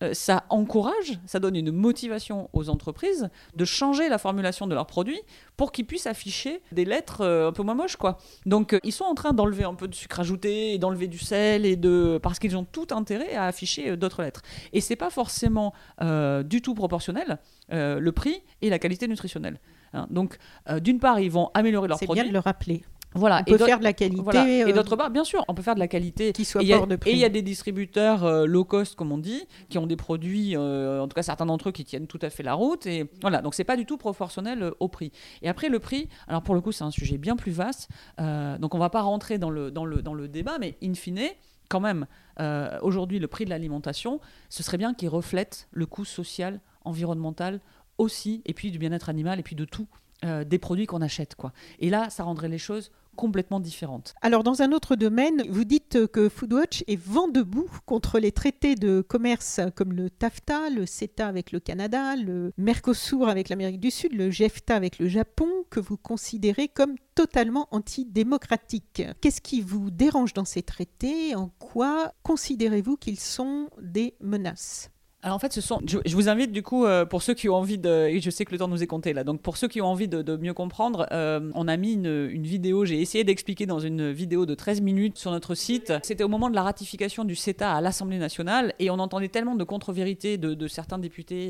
Speaker 5: ça encourage, ça donne une motivation aux entreprises de changer la formulation de leurs produits pour qu'ils puissent afficher des lettres un peu moins moches, quoi. Donc ils sont en train d'enlever un peu de sucre ajouté et d'enlever du sel parce qu'ils ont tout intérêt à afficher d'autres lettres. Et c'est pas forcément du tout proportionnel le prix et la qualité nutritionnelle. Hein. Donc d'une part, ils vont améliorer leurs produits.
Speaker 4: C'est bien de le rappeler.
Speaker 5: Voilà.
Speaker 4: On peut faire de la qualité.
Speaker 5: Voilà. Et d'autre part, bien sûr, on peut faire de la qualité
Speaker 4: qui soit hors de prix.
Speaker 5: Et il y a des distributeurs low cost, comme on dit, qui ont des produits, en tout cas certains d'entre eux, qui tiennent tout à fait la route. Et voilà, donc c'est pas du tout proportionnel au prix. Et après, le prix, alors pour le coup, c'est un sujet bien plus vaste. Donc on va pas rentrer dans le débat, mais in fine, quand même, aujourd'hui, le prix de l'alimentation, ce serait bien qu'il reflète le coût social, environnemental aussi, et puis du bien-être animal, et puis de tout, des produits qu'on achète, quoi. Et là, ça rendrait les choses complètement différentes.
Speaker 4: Alors, dans un autre domaine, vous dites que Foodwatch est vent debout contre les traités de commerce comme le TAFTA, le CETA avec le Canada, le Mercosur avec l'Amérique du Sud, le JEFTA avec le Japon, que vous considérez comme totalement antidémocratiques. Qu'est-ce qui vous dérange dans ces traités ? En quoi considérez-vous qu'ils sont des menaces ?
Speaker 5: Alors en fait, je vous invite du coup, pour ceux qui ont envie et je sais que le temps nous est compté là, donc pour ceux qui ont envie de mieux comprendre, on a mis une vidéo, j'ai essayé d'expliquer dans une vidéo de 13 minutes sur notre site. C'était au moment de la ratification du CETA à l'Assemblée nationale et on entendait tellement de contre-vérités de certains députés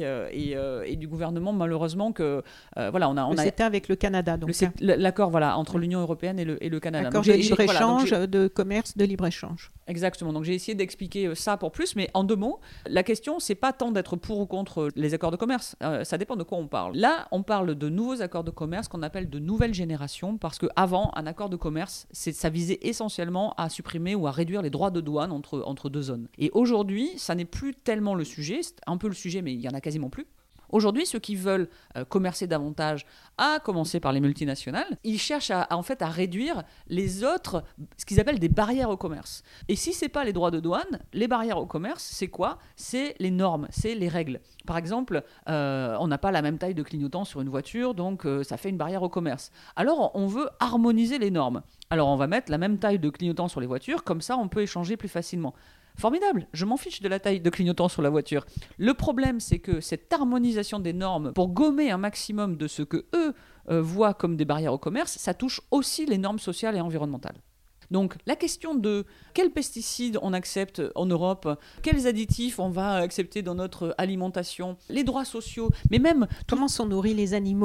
Speaker 5: et du gouvernement malheureusement que voilà, on a...
Speaker 4: Le CETA avec le Canada, donc.
Speaker 5: L'accord voilà, entre l'Union européenne et le Canada.
Speaker 4: L'accord de libre-échange, de commerce, de libre-échange.
Speaker 5: Exactement, donc j'ai essayé d'expliquer ça pour plus, mais en 2 mots, la question c'est pas tant d'être pour ou contre les accords de commerce, ça dépend de quoi on parle. Là, on parle de nouveaux accords de commerce qu'on appelle de nouvelle génération, parce qu'avant, un accord de commerce, ça visait essentiellement à supprimer ou à réduire les droits de douane entre 2 zones. Et aujourd'hui, ça n'est plus tellement le sujet, c'est un peu le sujet, mais il y en a quasiment plus. Aujourd'hui, ceux qui veulent commercer davantage, à commencer par les multinationales, ils cherchent à réduire les autres, ce qu'ils appellent des barrières au commerce. Et si ce n'est pas les droits de douane, les barrières au commerce, c'est quoi ? C'est les normes, c'est les règles. Par exemple, on n'a pas la même taille de clignotant sur une voiture, donc ça fait une barrière au commerce. Alors, on veut harmoniser les normes. Alors, on va mettre la même taille de clignotant sur les voitures, comme ça, on peut échanger plus facilement. Formidable, je m'en fiche de la taille de clignotant sur la voiture. Le problème, c'est que cette harmonisation des normes pour gommer un maximum de ce que eux voient comme des barrières au commerce, ça touche aussi les normes sociales et environnementales. Donc la question de quels pesticides on accepte en Europe, quels additifs on va accepter dans notre alimentation, les droits sociaux, mais même...
Speaker 4: Comment sont nourris les animaux,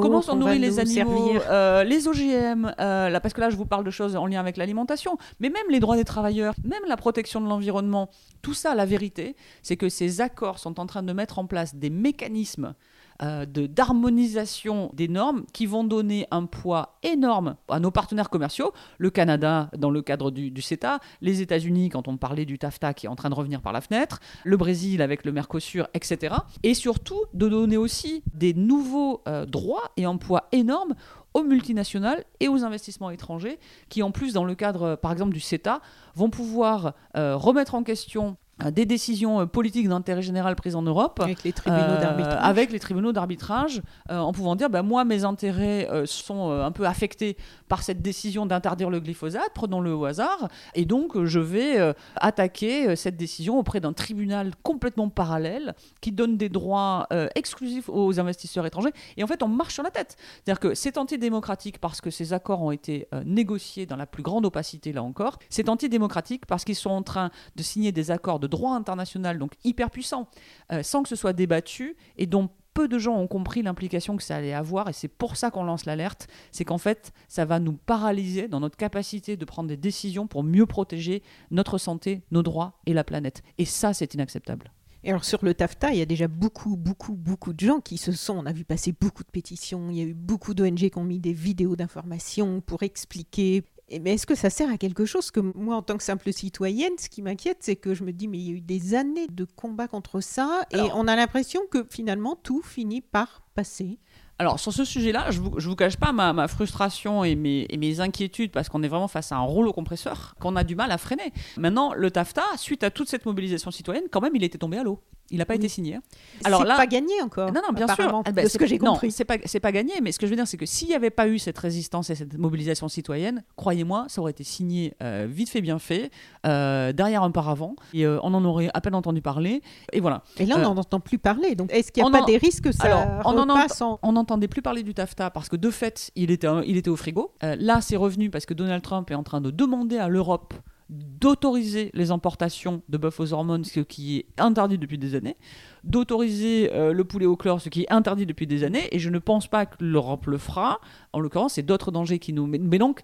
Speaker 5: les OGM, là, parce que là je vous parle de choses en lien avec l'alimentation, mais même les droits des travailleurs, même la protection de l'environnement, tout ça, la vérité, c'est que ces accords sont en train de mettre en place des mécanismes d'harmonisation des normes qui vont donner un poids énorme à nos partenaires commerciaux, le Canada dans le cadre du CETA, les États-Unis quand on parlait du TAFTA qui est en train de revenir par la fenêtre, le Brésil avec le Mercosur, etc. Et surtout de donner aussi des nouveaux droits et un poids énorme aux multinationales et aux investissements étrangers qui en plus dans le cadre par exemple du CETA vont pouvoir remettre en question des décisions politiques d'intérêt général prises en Europe
Speaker 4: avec les tribunaux d'arbitrage,
Speaker 5: en pouvant dire moi mes intérêts sont un peu affectés par cette décision d'interdire le glyphosate, prenons-le au hasard, et donc je vais attaquer cette décision auprès d'un tribunal complètement parallèle qui donne des droits exclusifs aux investisseurs étrangers, et en fait on marche sur la tête. C'est-à-dire que c'est antidémocratique parce que ces accords ont été négociés dans la plus grande opacité là encore, c'est antidémocratique parce qu'ils sont en train de signer des accords de droit international, donc hyper puissant, sans que ce soit débattu et dont peu de gens ont compris l'implication que ça allait avoir, et c'est pour ça qu'on lance l'alerte, c'est qu'en fait, ça va nous paralyser dans notre capacité de prendre des décisions pour mieux protéger notre santé, nos droits et la planète. Et ça, c'est inacceptable.
Speaker 4: Et alors sur le TAFTA, il y a déjà beaucoup de gens qui on a vu passer beaucoup de pétitions, il y a eu beaucoup d'ONG qui ont mis des vidéos d'information pour expliquer. Mais est-ce que ça sert à quelque chose ? Que moi, en tant que simple citoyenne, ce qui m'inquiète, c'est que je me dis, mais il y a eu des années de combat contre ça, et on a l'impression que finalement, tout finit par passer.
Speaker 5: Alors, sur ce sujet-là, je vous cache pas ma frustration et mes inquiétudes, parce qu'on est vraiment face à un rouleau compresseur qu'on a du mal à freiner. Maintenant, le TAFTA, suite à toute cette mobilisation citoyenne, quand même, il était tombé à l'eau. Il n'a pas été signé.
Speaker 4: Alors là, pas gagné encore.
Speaker 5: Non, bien sûr.
Speaker 4: De ce que j'ai compris.
Speaker 5: Non, c'est pas gagné. Mais ce que je veux dire, c'est que s'il n'y avait pas eu cette résistance et cette mobilisation citoyenne, croyez-moi, ça aurait été signé vite fait, bien fait, derrière un paravent. Et on en aurait à peine entendu parler. Et voilà.
Speaker 4: Et là, on n'en entend plus parler. Donc, est-ce qu'il n'y a pas des risques que ça repasse
Speaker 5: On n'entendait plus parler du TAFTA parce que de fait, il était au frigo. Là, c'est revenu parce que Donald Trump est en train de demander à l'Europe d'autoriser les importations de bœuf aux hormones, ce qui est interdit depuis des années, d'autoriser le poulet au chlore, ce qui est interdit depuis des années, et je ne pense pas que l'Europe le fera. En l'occurrence, c'est d'autres dangers qui nous... Mais donc,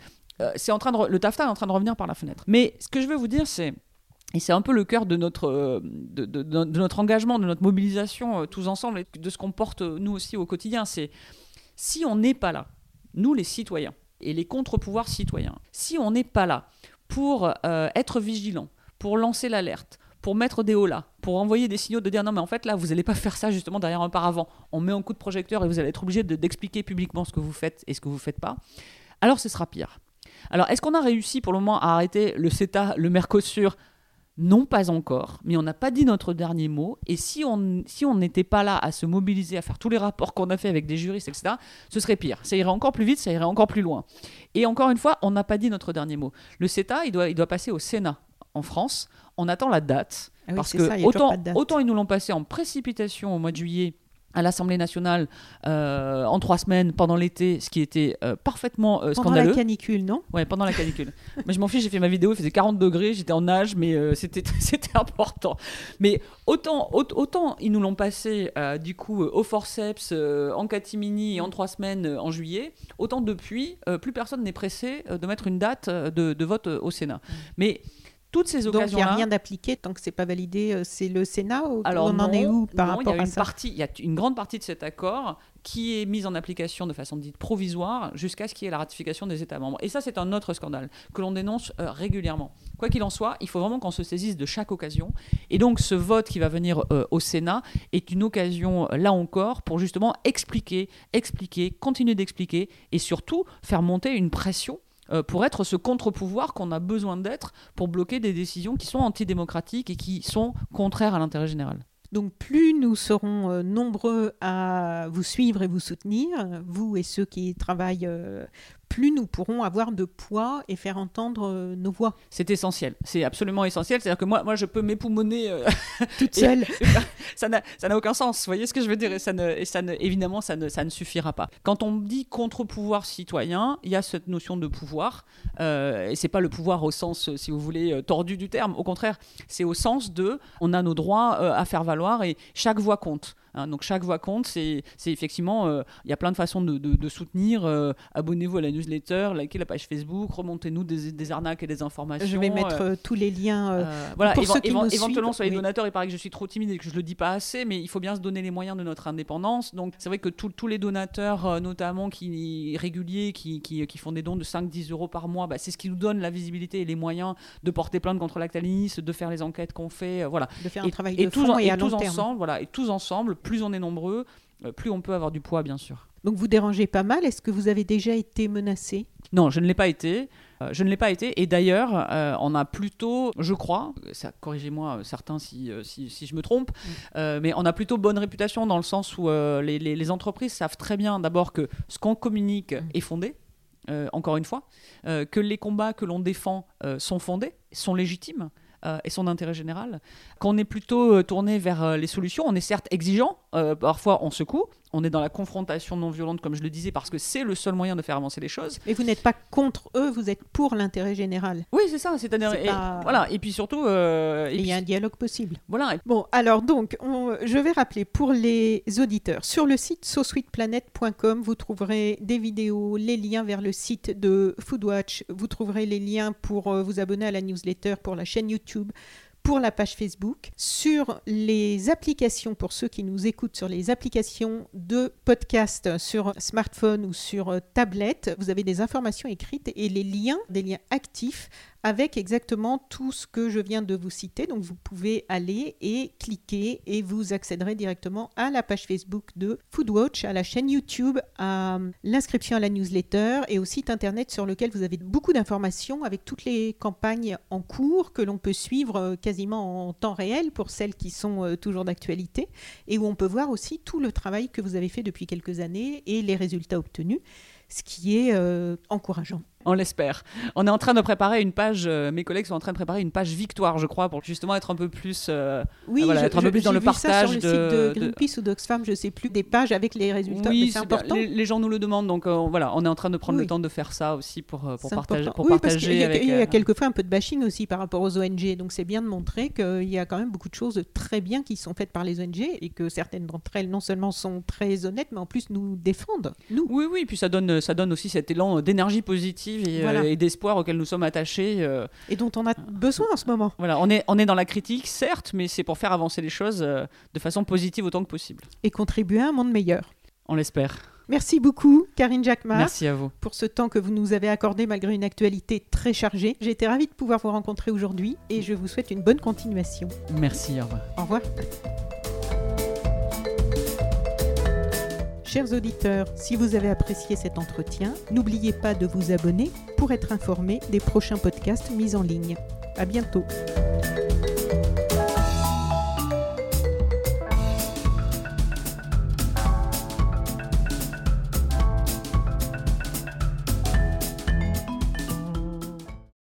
Speaker 5: le TAFTA est en train de revenir par la fenêtre. Mais ce que je veux vous dire, c'est... Et c'est un peu le cœur de notre engagement, de notre mobilisation tous ensemble, et de ce qu'on porte nous aussi au quotidien, c'est si on n'est pas là, nous les citoyens, et les contre-pouvoirs citoyens, si on n'est pas là pour être vigilant, pour lancer l'alerte, pour mettre des holà, pour envoyer des signaux de dire non mais en fait là vous n'allez pas faire ça justement derrière un paravent, on met un coup de projecteur et vous allez être obligé d'expliquer publiquement ce que vous faites et ce que vous ne faites pas, alors ce sera pire. Alors est-ce qu'on a réussi pour le moment à arrêter le CETA, le Mercosur ? Non, pas encore, mais on n'a pas dit notre dernier mot, et si on n'était pas là à se mobiliser, à faire tous les rapports qu'on a fait avec des juristes, etc., ce serait pire. Ça irait encore plus vite, ça irait encore plus loin. Et encore une fois, on n'a pas dit notre dernier mot. Le CETA, il doit passer au Sénat en France. On attend la date, parce que
Speaker 4: ça,
Speaker 5: autant ils nous l'ont passé en précipitation au mois de juillet, à l'Assemblée nationale en 3 semaines pendant l'été, ce qui était parfaitement scandaleux.
Speaker 4: Pendant la canicule, non ?
Speaker 5: Ouais, pendant la canicule. Mais je m'en fiche, j'ai fait ma vidéo, il faisait 40 degrés, j'étais en nage, mais c'était important. Mais autant ils nous l'ont passé du coup au forceps, en catimini et en 3 semaines en juillet, autant depuis, plus personne n'est pressé de mettre une date de vote au Sénat. Mais toutes ces occasions-là...
Speaker 4: Donc il n'y a rien d'appliqué tant que ce n'est pas validé, c'est le Sénat ou
Speaker 5: alors
Speaker 4: on en est où par rapport à ça ?
Speaker 5: Il y a une grande partie de cet accord qui est mise en application de façon dite provisoire jusqu'à ce qu'il y ait la ratification des États membres. Et ça, c'est un autre scandale que l'on dénonce régulièrement. Quoi qu'il en soit, il faut vraiment qu'on se saisisse de chaque occasion. Et donc ce vote qui va venir au Sénat est une occasion, là encore, pour justement expliquer, continuer d'expliquer et surtout faire monter une pression pour être ce contre-pouvoir qu'on a besoin d'être pour bloquer des décisions qui sont antidémocratiques et qui sont contraires à l'intérêt général.
Speaker 4: Donc plus nous serons nombreux à vous suivre et vous soutenir, vous et ceux qui travaillent, plus nous pourrons avoir de poids et faire entendre nos voix.
Speaker 5: C'est essentiel, c'est absolument essentiel. C'est-à-dire que moi je peux m'époumoner
Speaker 4: toute seule.
Speaker 5: Ça n'a aucun sens, vous voyez ce que je veux dire ? Évidemment, ça ne suffira pas. Quand on dit contre-pouvoir citoyen, il y a cette notion de pouvoir, et c'est pas le pouvoir au sens, si vous voulez, tordu du terme. Au contraire, c'est au sens de, on a nos droits à faire valoir et chaque voix compte. Hein, donc chaque voix compte, c'est effectivement, il y a plein de façons de soutenir. Abonnez-vous à la newsletter, likez la page Facebook, remontez-nous des arnaques et des informations.
Speaker 4: Je vais mettre tous les liens
Speaker 5: voilà,
Speaker 4: pour ceux qui nous
Speaker 5: éventuellement
Speaker 4: suivent.
Speaker 5: sur les donateurs, il paraît que je suis trop timide et que je le dis pas assez, mais il faut bien se donner les moyens de notre indépendance. Donc c'est vrai que tous les donateurs, notamment réguliers, qui font des dons de 5-10 euros par mois, c'est ce qui nous donne la visibilité et les moyens de porter plainte contre Lactalis, de faire les enquêtes qu'on fait, voilà.
Speaker 4: De faire un travail de fond et à long terme.
Speaker 5: Et tous ensemble, plus on est nombreux, plus on peut avoir du poids, bien sûr.
Speaker 4: Donc vous dérangez pas mal. Est-ce que vous avez déjà été menacé ?
Speaker 5: Non, je ne l'ai pas été. Et d'ailleurs, on a plutôt, je crois, corrigez-moi certains si je me trompe, mais on a plutôt bonne réputation dans le sens où les entreprises savent très bien d'abord que ce qu'on communique est fondé, encore une fois, que les combats que l'on défend sont fondés, sont légitimes. Et son intérêt général, qu'on est plutôt tourné vers les solutions. On est certes exigeant, parfois on secoue, on est dans la confrontation non violente, comme je le disais, parce que c'est le seul moyen de faire avancer les choses.
Speaker 4: Mais vous n'êtes pas contre eux, vous êtes pour l'intérêt général.
Speaker 5: Oui, c'est ça. Voilà. Et puis surtout...
Speaker 4: il y a un dialogue possible.
Speaker 5: Voilà.
Speaker 4: Bon, alors donc, je vais rappeler pour les auditeurs, sur le site sosweetplanet.com, vous trouverez des vidéos, les liens vers le site de Foodwatch, vous trouverez les liens pour vous abonner à la newsletter, pour la chaîne YouTube, pour la page Facebook, sur les applications, pour ceux qui nous écoutent, sur les applications de podcast sur smartphone ou sur tablette, vous avez des informations écrites et des liens actifs avec exactement tout ce que je viens de vous citer. Donc vous pouvez aller et cliquer et vous accéderez directement à la page Facebook de Foodwatch, à la chaîne YouTube, à l'inscription à la newsletter et au site internet sur lequel vous avez beaucoup d'informations avec toutes les campagnes en cours que l'on peut suivre quasiment en temps réel pour celles qui sont toujours d'actualité et où on peut voir aussi tout le travail que vous avez fait depuis quelques années et les résultats obtenus, ce qui est encourageant.
Speaker 5: On l'espère. On est en train de préparer une page, mes collègues sont en train de préparer une page victoire, je crois, pour justement être un peu plus, être un peu plus dans le partage.
Speaker 4: J'ai vu ça sur le site de Greenpeace ou d'Oxfam, je ne sais plus, des pages avec les résultats,
Speaker 5: oui,
Speaker 4: mais c'est important.
Speaker 5: Les gens nous le demandent, donc on est en train de prendre le temps de faire ça aussi pour partager.
Speaker 4: Parce qu'il y a quelquefois un peu de bashing aussi par rapport aux ONG, donc c'est bien de montrer qu'il y a quand même beaucoup de choses très bien qui sont faites par les ONG et que certaines d'entre elles non seulement sont très honnêtes, mais en plus nous défendent, nous.
Speaker 5: Oui, puis ça donne aussi cet élan d'énergie positive et d'espoir auquel nous sommes attachés.
Speaker 4: Et dont on a besoin en ce moment.
Speaker 5: Voilà, on est dans la critique, certes, mais c'est pour faire avancer les choses de façon positive autant que possible.
Speaker 4: Et contribuer à un monde meilleur.
Speaker 5: On l'espère.
Speaker 4: Merci beaucoup, Karine Jacquemart.
Speaker 5: Merci à vous.
Speaker 4: Pour ce temps que vous nous avez accordé malgré une actualité très chargée. J'ai été ravie de pouvoir vous rencontrer aujourd'hui et je vous souhaite une bonne continuation.
Speaker 5: Merci, au revoir.
Speaker 4: Au revoir. Chers auditeurs, si vous avez apprécié cet entretien, n'oubliez pas de vous abonner pour être informé des prochains podcasts mis en ligne. À bientôt.